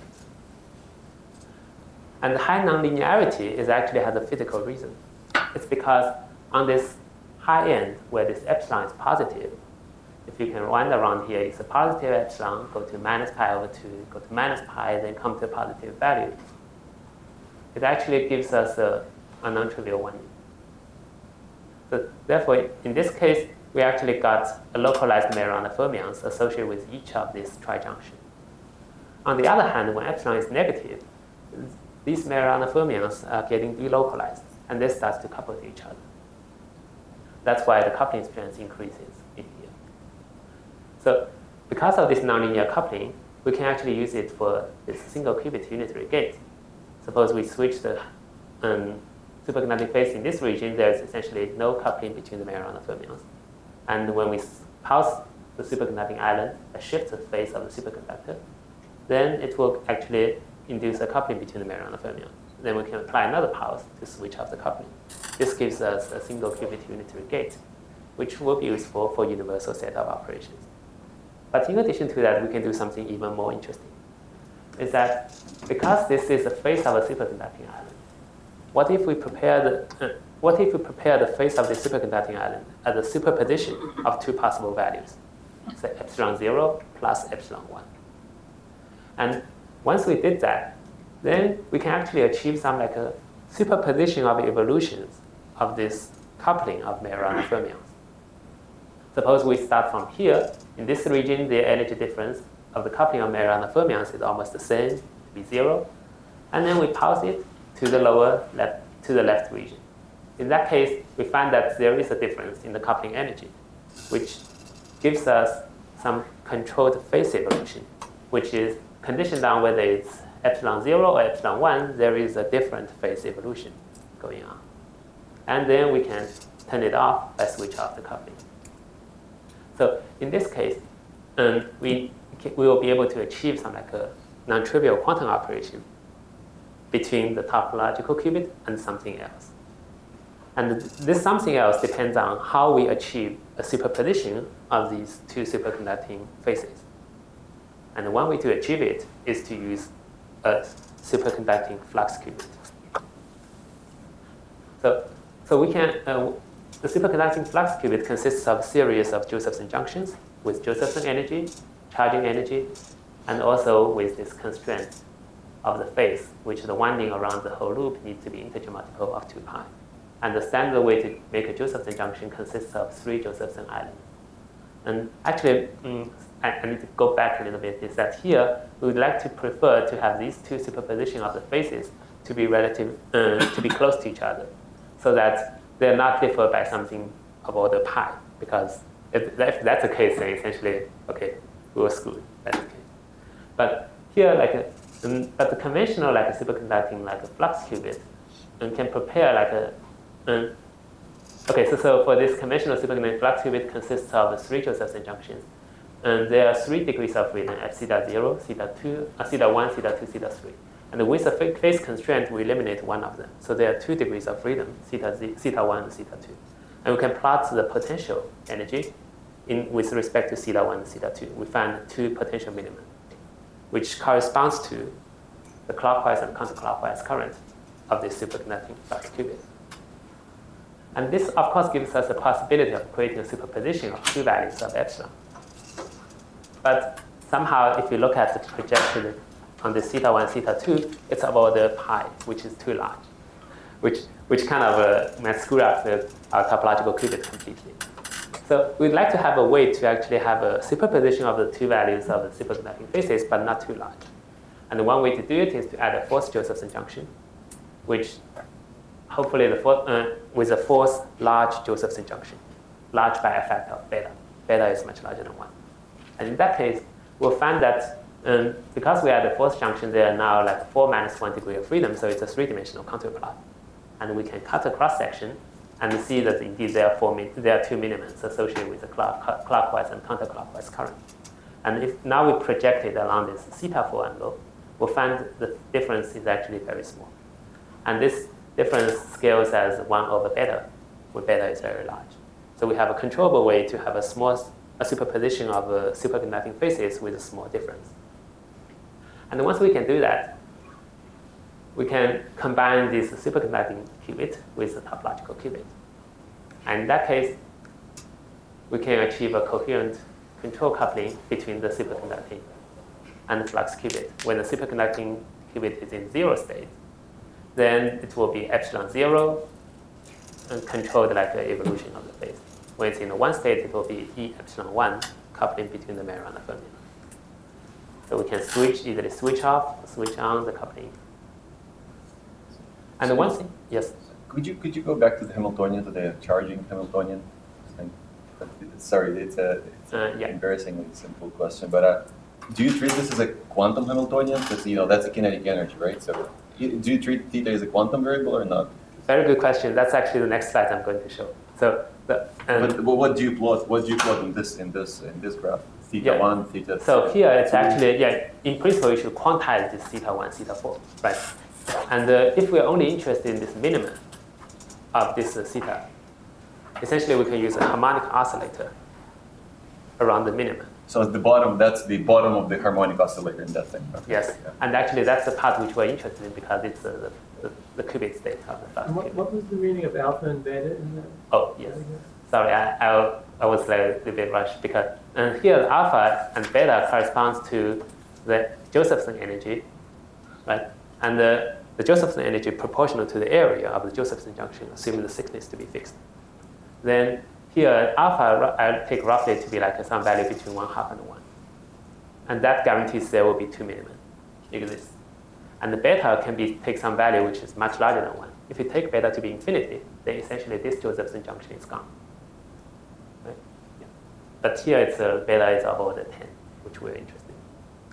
S2: And the high nonlinearity is actually has a physical reason. It's because on this high end, where this epsilon is positive, if you can wind around here, it's a positive epsilon, go to minus pi over two, go to minus pi, then come to a positive value. It actually gives us a, a non-trivial one. So therefore, in this case, we actually got a localized Majorana fermions associated with each of these trijunction. On the other hand, when epsilon is negative, these Majorana fermions are getting delocalized, and they start to couple to each other. That's why the coupling strength increases in here. So because of this nonlinear coupling, we can actually use it for this single qubit unitary gate. Suppose we switch the um, superconducting phase in this region, there's essentially no coupling between the Majorana fermions. And when we pulse the superconducting island, a shift the phase of the superconductor, then it will actually induce a coupling between the Majorana fermions. Then we can apply another pulse to switch off the coupling. This gives us a single qubit unitary gate, which will be useful for universal set of operations. But in addition to that, we can do something even more interesting. Is that because this is the face of a superconducting island, what if we prepare the uh, what if we prepare the face of the superconducting island as a superposition of two possible values, say epsilon zero plus epsilon one? And once we did that, then we can actually achieve some like a superposition of evolutions of this coupling of Majorana fermions. Suppose we start from here. In this region, the energy difference of the coupling of Majorana fermions is almost the same, to be zero. And then we pulse it to the lower left, to the left region. In that case, we find that there is a difference in the coupling energy, which gives us some controlled phase evolution, which is conditioned on whether it's epsilon zero or epsilon one, there is a different phase evolution going on. And then we can turn it off by switch off the coupling. So in this case, um, we, we will be able to achieve some like a non-trivial quantum operation between the topological qubit and something else. And this something else depends on how we achieve a superposition of these two superconducting phases. And one way to achieve it is to use a superconducting flux qubit. So, so we can, uh, the superconducting flux qubit consists of a series of Josephson junctions with Josephson energy, charging energy, and also with this constraint of the phase, which the winding around the whole loop needs to be integer multiple of two pi. And the standard way to make a Josephson junction consists of three Josephson islands. And actually, mm, I, I need to go back a little bit, is that here, we would like to prefer to have these two superposition of the phases to be relative, uh, to be close to each other, so that they're not differ by something of order pi, because if, if that's the case, then essentially, okay, we were screwed, that's the case. But here, like, a, um, but the conventional, like a superconducting, like a flux qubit, and can prepare like a, um, okay, so, so for this conventional superconducting flux qubit consists of three Josephson junctions. And there are three degrees of freedom at theta zero, theta two, uh, theta one, theta two, theta three. And with a phase constraint, we eliminate one of them. So there are two degrees of freedom, theta, z, theta one and theta two. And we can plot the potential energy in, with respect to theta one and theta two. We find two potential minimum, which corresponds to the clockwise and counterclockwise current of this superconducting flux qubit. And this, of course, gives us a possibility of creating a superposition of two values of epsilon. But somehow, if you look at the projection on the theta one, theta two, it's about the pi, which is too large, which, which kind of uh, might screw up the, our topological qubit completely. So we'd like to have a way to actually have a superposition of the two values of the superconducting phases, but not too large. And one way to do it is to add a fourth Josephson junction, which hopefully the fourth, uh, with a fourth large Josephson junction, large by a factor of beta. Beta is much larger than one. And in that case, we'll find that um, because we add the fourth junction, there are now like four minus one degree of freedom, so it's a three-dimensional contour plot. And we can cut a cross-section and see that indeed there are, four there are two minimums associated with the clock clockwise and counterclockwise current. And if now we project it along this theta four angle, we'll find the difference is actually very small. And this difference scales as one over beta, where beta is very large. So we have a controllable way to have a small a superposition of uh, superconducting phases with a small difference. And once we can do that, we can combine this superconducting qubit with the topological qubit. And in that case, we can achieve a coherent control coupling between the superconducting and the flux qubit. When the superconducting qubit is in zero state, then it will be epsilon zero and controlled like the evolution of the phase. When it's in the one state, it will be E epsilon one coupling between the Majorana fermions. So we can switch, either switch off, switch on the coupling. And the one thing, yes?
S5: Could you could you go back to the Hamiltonian, to the charging Hamiltonian? And, sorry, it's a, it's
S2: Uh,
S5: an
S2: yeah.
S5: embarrassingly simple question, but uh, do you treat this as a quantum Hamiltonian? Because you know that's a kinetic energy, right? So you- do you treat theta as a quantum variable or not?
S2: Very good question. That's actually the next slide I'm going to show. So, the, and
S5: But, but what do you plot? What do you plot in this in this in this graph? Theta
S2: Yeah.
S5: one, theta.
S2: so here it's actually, yeah, in principle, you should quantize this theta one, theta four, right? And uh, if we're only interested in this minimum of this uh, theta, essentially we can use a harmonic oscillator around the minimum.
S5: So at the bottom, that's the bottom of the harmonic oscillator in that thing. Okay.
S2: Yes,
S5: Yeah.
S2: and actually that's the part which we're interested in because it's uh, the, the, the qubit state of the flux
S3: And what,
S2: qubit.
S3: what was the meaning of alpha and beta in that?
S2: Oh, yes. Sorry, I, I, I was like a little bit rushed because uh, here alpha and beta corresponds to the Josephson energy, right? And the, the Josephson energy proportional to the area of the Josephson junction, assuming the thickness to be fixed. Then here alpha I take roughly to be like some value between one half and one. And that guarantees there will be two minimum exist. And the beta can be take some value which is much larger than one. If you take beta to be infinity, then essentially this Josephson junction is gone. Right? Yeah. But here it's uh, beta is of order ten, which we're interested in.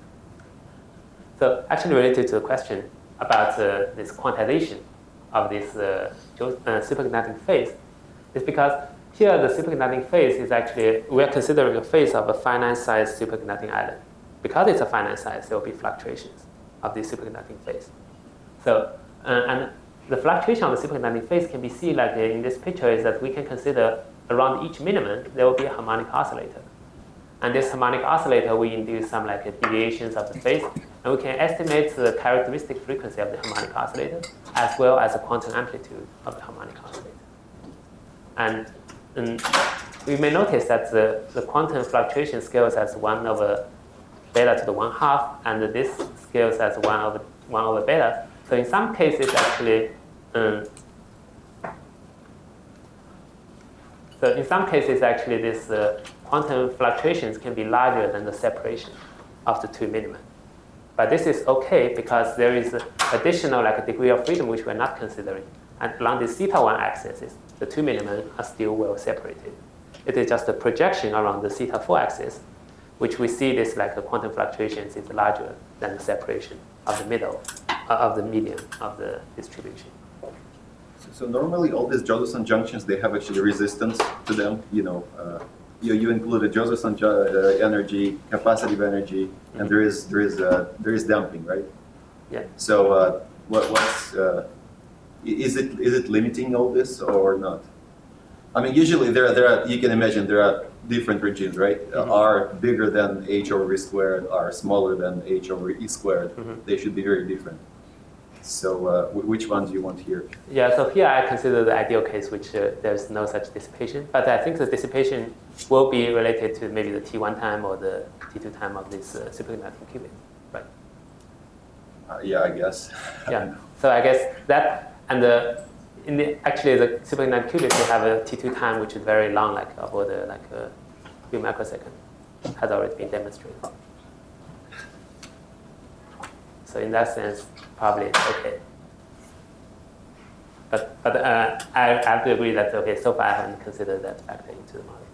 S2: So actually related to the question about uh, this quantization of this uh, Jo- uh, superconducting phase, is because here the superconducting phase is actually, we are considering a phase of a finite size superconducting island. Because it's a finite size, there will be fluctuations of the superconducting phase. So, uh, and the fluctuation of the superconducting phase can be seen like in this picture is that we can consider around each minimum, there will be a harmonic oscillator. And this harmonic oscillator, we induce some like deviations of the phase, and we can estimate the characteristic frequency of the harmonic oscillator, as well as the quantum amplitude of the harmonic oscillator. And, and we may notice that the, the quantum fluctuation scales as one over beta to the one half, and this scales as one over one over beta. So in some cases, actually, um, so in some cases, actually, this uh, quantum fluctuations can be larger than the separation of the two minima. But this is okay because there is additional like a degree of freedom which we're not considering. And along this theta one axis, the two minima are still well separated. It is just a projection around the theta four axis, which we see this like the quantum fluctuations is larger than the separation of the middle, uh, of the medium of the distribution.
S5: So, so normally all these Josephson junctions, they have actually resistance to them. You know, uh, you, you include a Josephson ju uh, energy, capacitive energy, mm-hmm. and there is there is uh, there is damping, right?
S2: Yeah.
S5: So uh, what what's uh, is it is it limiting all this or not? I mean, usually there are, there are, you can imagine there are different regimes, right? Mm-hmm. R bigger than h over e squared, R smaller than h over e squared. Mm-hmm. They should be very different. So uh, which one do you want here?
S2: Yeah, so here I consider the ideal case, which uh, there's no such dissipation. But I think the dissipation will be related to maybe the T one time or the T two time of this uh, superconducting qubit, right?
S5: Uh, yeah, I guess.
S2: Yeah, so I guess that, and the, in the, actually the superconducting qubit, they have a T two time which is very long, like about uh, like a few microseconds, has already been demonstrated. So in that sense, probably it's okay. But but uh, I, I have to agree that okay, so far I haven't considered that factor into the model.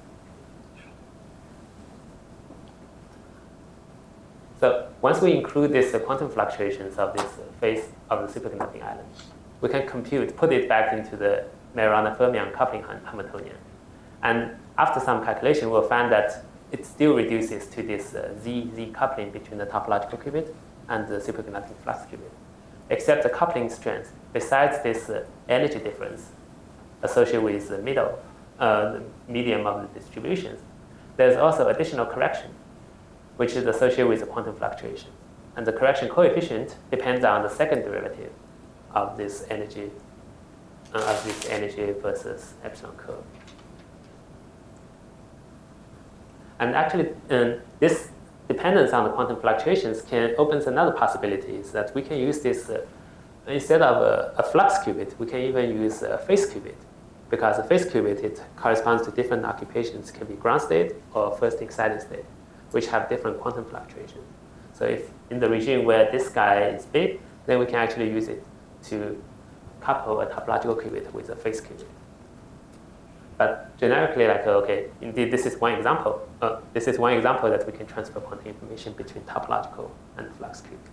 S2: So once we include these uh, quantum fluctuations of this uh, phase of the superconducting island, we can compute, put it back into the Majorana-Fermion coupling Hamiltonian. And after some calculation, we'll find that it still reduces to this uh, Z-Z coupling between the topological qubit and the superconducting flux qubit. Except the coupling strength, besides this uh, energy difference associated with the middle, uh, the medium of the distributions, there's also additional correction, which is associated with the quantum fluctuation. And the correction coefficient depends on the second derivative of this energy, uh, of this energy versus epsilon curve. And actually, um, this dependence on the quantum fluctuations can opens another possibility, is that we can use this, uh, instead of a, a flux qubit, we can even use a phase qubit. Because a phase qubit, it corresponds to different occupations, can be ground state or first excited state, which have different quantum fluctuations. So if in the regime where this guy is big, then we can actually use it to couple a topological qubit with a phase qubit. But generically, like, okay, indeed, this is one example. Uh, this is one example that we can transfer quantum information between topological and flux qubit.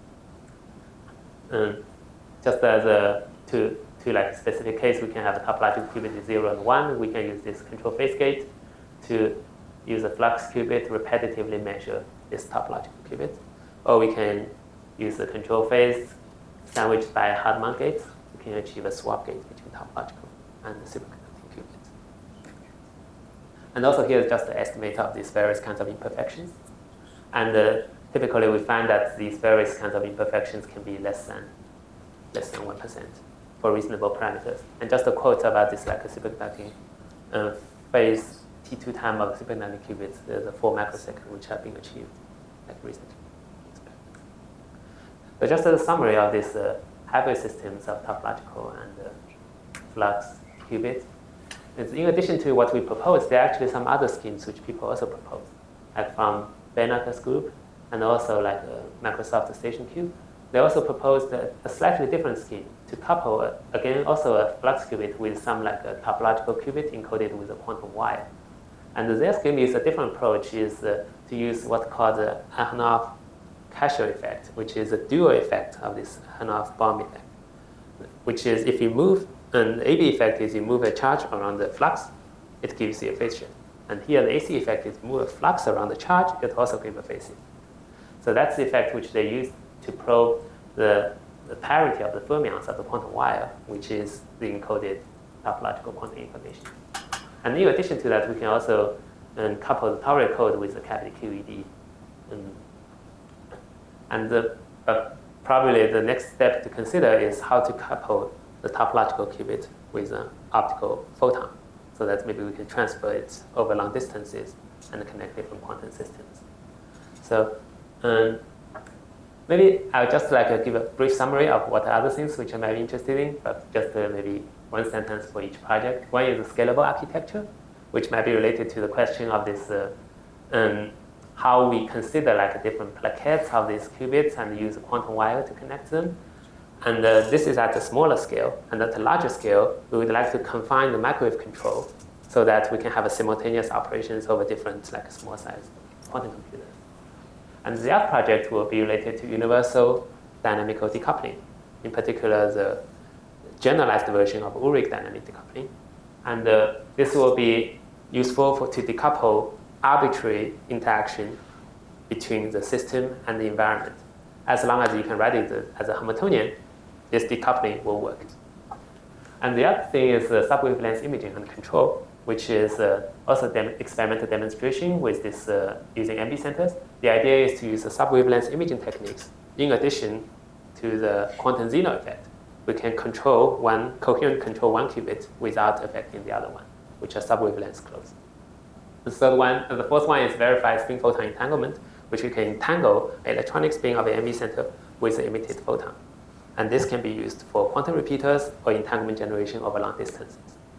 S2: Um, just as a, to, to like specific case, we can have a topological qubit is zero and one. We can use this control phase gate to use a flux qubit to repetitively measure this topological qubit. Or we can use the control phase sandwiched by a Hartmann gate. We can achieve a swap gate between topological and the superconducting qubit. And also here is just the estimate of these various kinds of imperfections. And uh, typically we find that these various kinds of imperfections can be less than less than one percent for reasonable parameters. And just a quote about this, like a superconducting uh, phase T two time of the superconducting qubits, there's a four microsecond which have been achieved like recently. So just as a summary of these uh, hybrid systems of topological and uh, flux qubits, it's in addition to what we propose, there are actually some other schemes which people also propose, like from Bernard's group and also like uh, Microsoft Station Cube. They also proposed a, a slightly different scheme to couple, uh, again, also a flux qubit with some like a topological qubit encoded with a quantum wire. And their scheme is a different approach, is uh, to use what's called the Aharonov-Kasher effect, which is a dual effect of this Aharonov-Bohm effect, which is if you move, and the A B effect is you move a charge around the flux, it gives you a phase shift. And here the A C effect is move a flux around the charge, it also gives a phase shift. So that's the effect which they use to probe the, the parity of the fermions of the quantum wire, which is the encoded topological quantum information. And in addition to that, we can also um, couple the Tauri code with the cavity Q E D. Um, and the, uh, probably the next step to consider is how to couple the topological qubit with an optical photon, so that maybe we can transfer it over long distances and connect different quantum systems. So um, maybe I'll just like uh, give a brief summary of what are other things which I might be interested in, but just uh, maybe one sentence for each project. One is a scalable architecture, which might be related to the question of this, uh, um, how we consider like different plaquettes of these qubits and use a quantum wire to connect them. And uh, this is at a smaller scale. And at a larger scale, we would like to confine the microwave control so that we can have a simultaneous operations over different like small size quantum computers. And the other project will be related to universal dynamical decoupling, in particular the generalized version of Ulrich dynamic decoupling. And uh, this will be useful for, to decouple arbitrary interaction between the system and the environment. As long as you can write it as a Hamiltonian, this decoupling will work. And the other thing is uh, subwavelength imaging and control, which is uh, also dem experimental demonstration with this uh, using M B centers. The idea is to use the subwavelength imaging techniques in addition to the quantum Zeno effect. We can control one, coherent control one qubit without affecting the other one, which are subwavelengths close. The third one, uh, the fourth one is verified spin photon entanglement, which we can entangle an electronic spin of an M B center with the emitted photon. And this can be used for quantum repeaters or entanglement generation over long distances.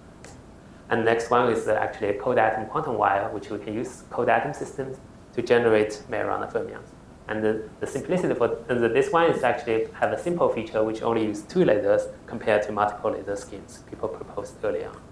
S2: And the next one is uh, actually a cold atom quantum wire, which we can use cold atom systems to generate Majorana fermions. And the, the simplicity for and the, this one is actually have a simple feature which only use two lasers compared to multiple laser schemes people proposed earlier on.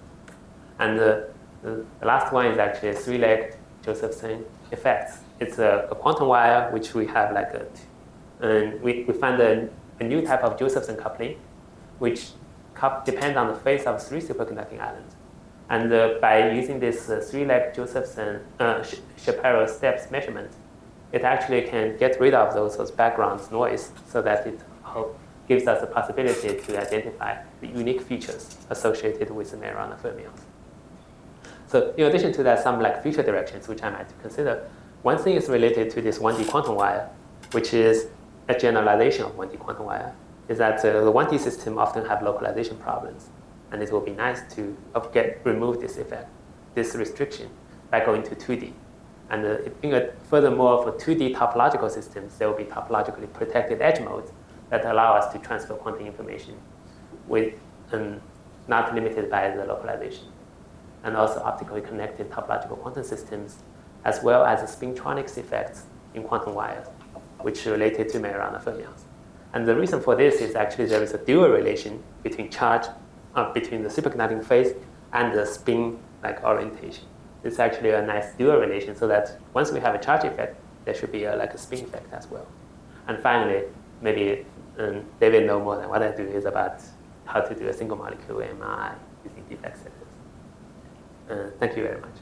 S2: And the, the, the last one is actually a three-leg Josephson effects. It's a, a quantum wire which we have like a, and we, we find a, a new type of Josephson coupling, which depends on the phase of three superconducting islands. And uh, by using this uh, three-leg Josephson uh, Shapiro steps measurement, it actually can get rid of those, those background noise so that it gives us the possibility to identify the unique features associated with the Majorana fermions. So in addition to that, some like future directions which I might consider. One thing is related to this one D quantum wire, which is a generalization of one D quantum wire, is that uh, the one D system often have localization problems. And it will be nice to uh, get remove this effect, this restriction, by going to two D. And uh, in a, furthermore, for two D topological systems, there will be topologically protected edge modes that allow us to transfer quantum information with um, not limited by the localization. And also optically connected topological quantum systems, as well as the spintronics effects in quantum wires. which is related to Majorana fermions. And the reason for this is actually there is a dual relation between charge, uh, between the superconducting phase and the spin like orientation. It's actually a nice dual relation, so that once we have a charge effect, there should be a, like a spin effect as well. And finally, maybe um, David know more than what I do is about how to do a single molecule M R I using defect setters. Uh, thank you very much.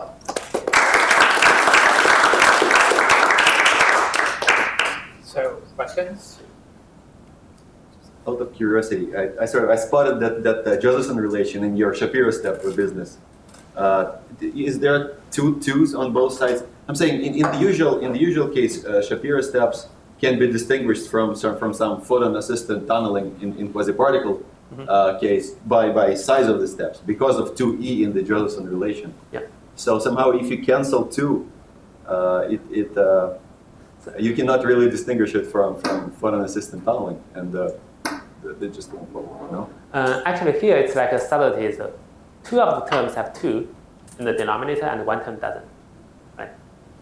S1: So, questions?
S5: Out of curiosity, I, I sort of I spotted that that uh, Josephson relation in your Shapiro step for business. Uh, is there two twos on both sides? I'm saying in, in the usual in the usual case, uh, Shapiro steps can be distinguished from some from some photon assisted tunneling in, in quasi-particle mm-hmm. uh, case by by size of the steps because of two E in the Josephson relation.
S2: Yeah.
S5: So somehow, if you cancel two, uh, it it uh, you cannot really distinguish it from from photon assisted tunneling, and uh, they just won't work. You know?
S2: Uh, actually, here it's like a subtlety. So two of the terms have two in the denominator, and one term doesn't, right?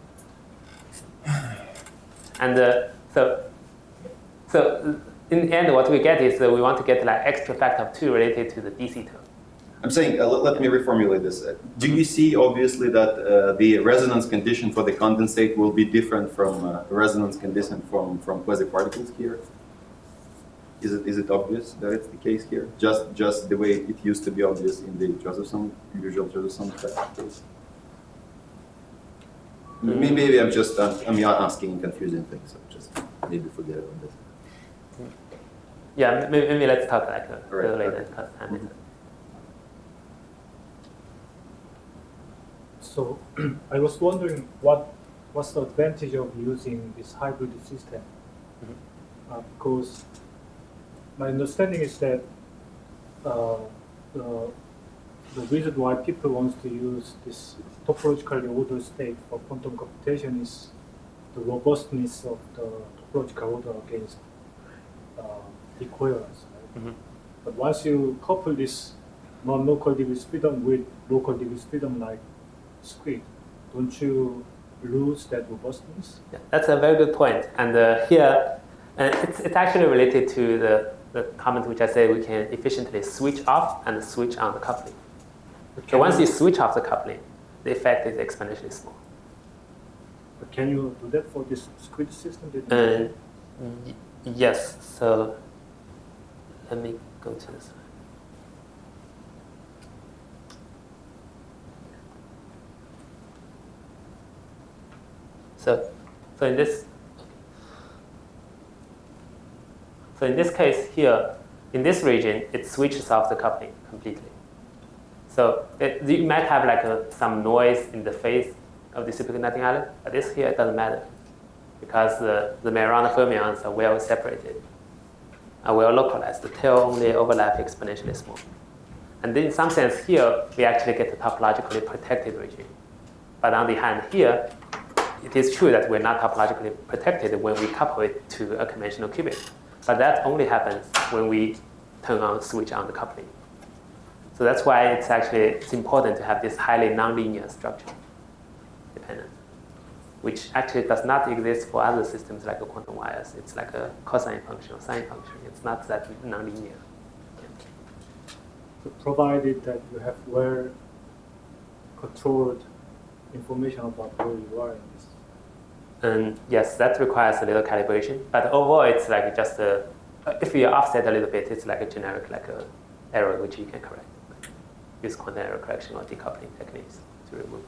S2: And uh, so, so in the end, what we get is that we want to get like extra factor of two related to the D C term.
S5: I'm saying, uh, let, let me reformulate this. Uh, do you see obviously that uh, the resonance condition for the condensate will be different from uh, resonance condition from from quasi-particles here? Is it is it obvious that it's the case here? Just just the way it used to be obvious in the Josephson usual Josephson case. Mm. Maybe I'm just uh, I'm asking confusing things. So just maybe forget about this.
S2: Yeah, maybe, maybe let's talk like a
S5: right,
S2: little later
S5: right.
S2: because time is.
S8: So I was wondering what what's the advantage of using this hybrid system? Mm-hmm. uh, because my understanding is that uh, the, the reason why people want to use this topologically ordered state for quantum computation is the robustness of the topological order against uh, equivalence. Right?
S2: Mm-hmm.
S8: But once you couple this non-local degree freedom with local degree freedom like squid, don't you lose that robustness?
S2: Yeah, that's a very good point. And uh, here, uh, it's, it's actually related to the, the comment which I said we can efficiently switch off and switch on the coupling.
S8: But
S2: So once you switch off the coupling, the effect is exponentially small.
S8: But can you do that for this squid system? That
S2: And y- yes, so let me go to this. So, so in this, so in this case here, in this region, it switches off the coupling completely. So it, you might have like a, some noise in the phase of the superconducting island, but this here it doesn't matter because the, the Majorana fermions are well separated, are well localized. The tail only overlap exponentially small. And then in some sense here, we actually get the topologically protected region. But on the hand here, it is true that we're not topologically protected when we couple it to a conventional qubit. But that only happens when we turn on, switch on the coupling. So that's why it's actually it's important to have this highly nonlinear structure dependence, which actually does not exist for other systems like the quantum wires. It's like a cosine function or sine function. It's not that nonlinear.
S8: So provided that you have well controlled information about where you are in this.
S2: And yes, that requires a little calibration. But overall, it's like just a, if you offset a little bit, it's like a generic like a error which you can correct. Use quantum error correction or decoupling techniques to remove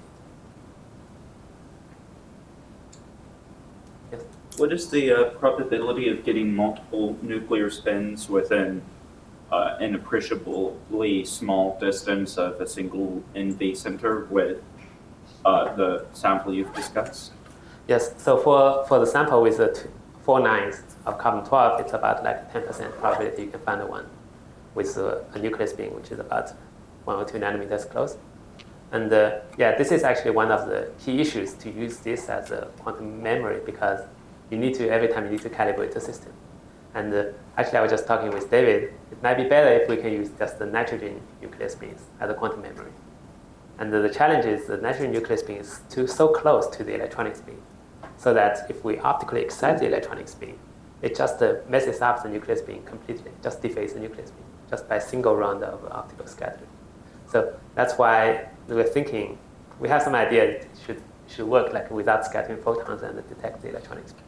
S2: it. Yes.
S6: What is the uh, probability of getting multiple nuclear spins within uh, an appreciably small distance of a single N V center with uh, the sample you've discussed?
S2: Yes, so for, for the sample with the two, four nines of carbon twelve, it's about like ten percent probability you can find the one with a, a nuclear spin, which is about one or two nanometers close. And uh, yeah, this is actually one of the key issues to use this as a quantum memory because you need to, every time you need to calibrate the system. And uh, actually I was just talking with David, it might be better if we can use just the nitrogen nuclear spins as a quantum memory. And uh, the challenge is the nitrogen nuclear spin is too, so close to the electronic spin. so that if we optically excite the electronic spin, it just uh, messes up the nuclear spin completely, just defaces the nuclear spin, just by a single round of optical scattering. So that's why we're thinking, we have some idea it should, should work like without scattering photons and detect the electronic spin.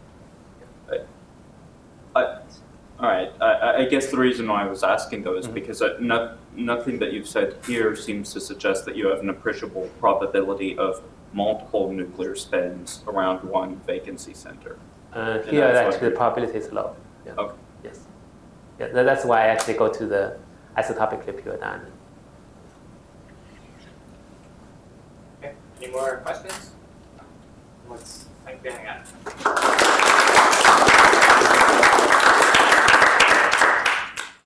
S6: I, all right. I, I guess the reason why I was asking though is
S2: Mm-hmm.
S6: because uh, no, nothing that you've said here seems to suggest that you have an appreciable probability of multiple nuclear spins around one vacancy center.
S2: Uh,
S6: And
S2: here,
S6: that's
S2: actually,
S6: what-
S2: the probability is low. Yeah.
S6: Okay.
S2: Yes. Yeah, tha- that's why I actually go to the isotopically pure diamond.
S1: Okay, any more questions? Let's thank you.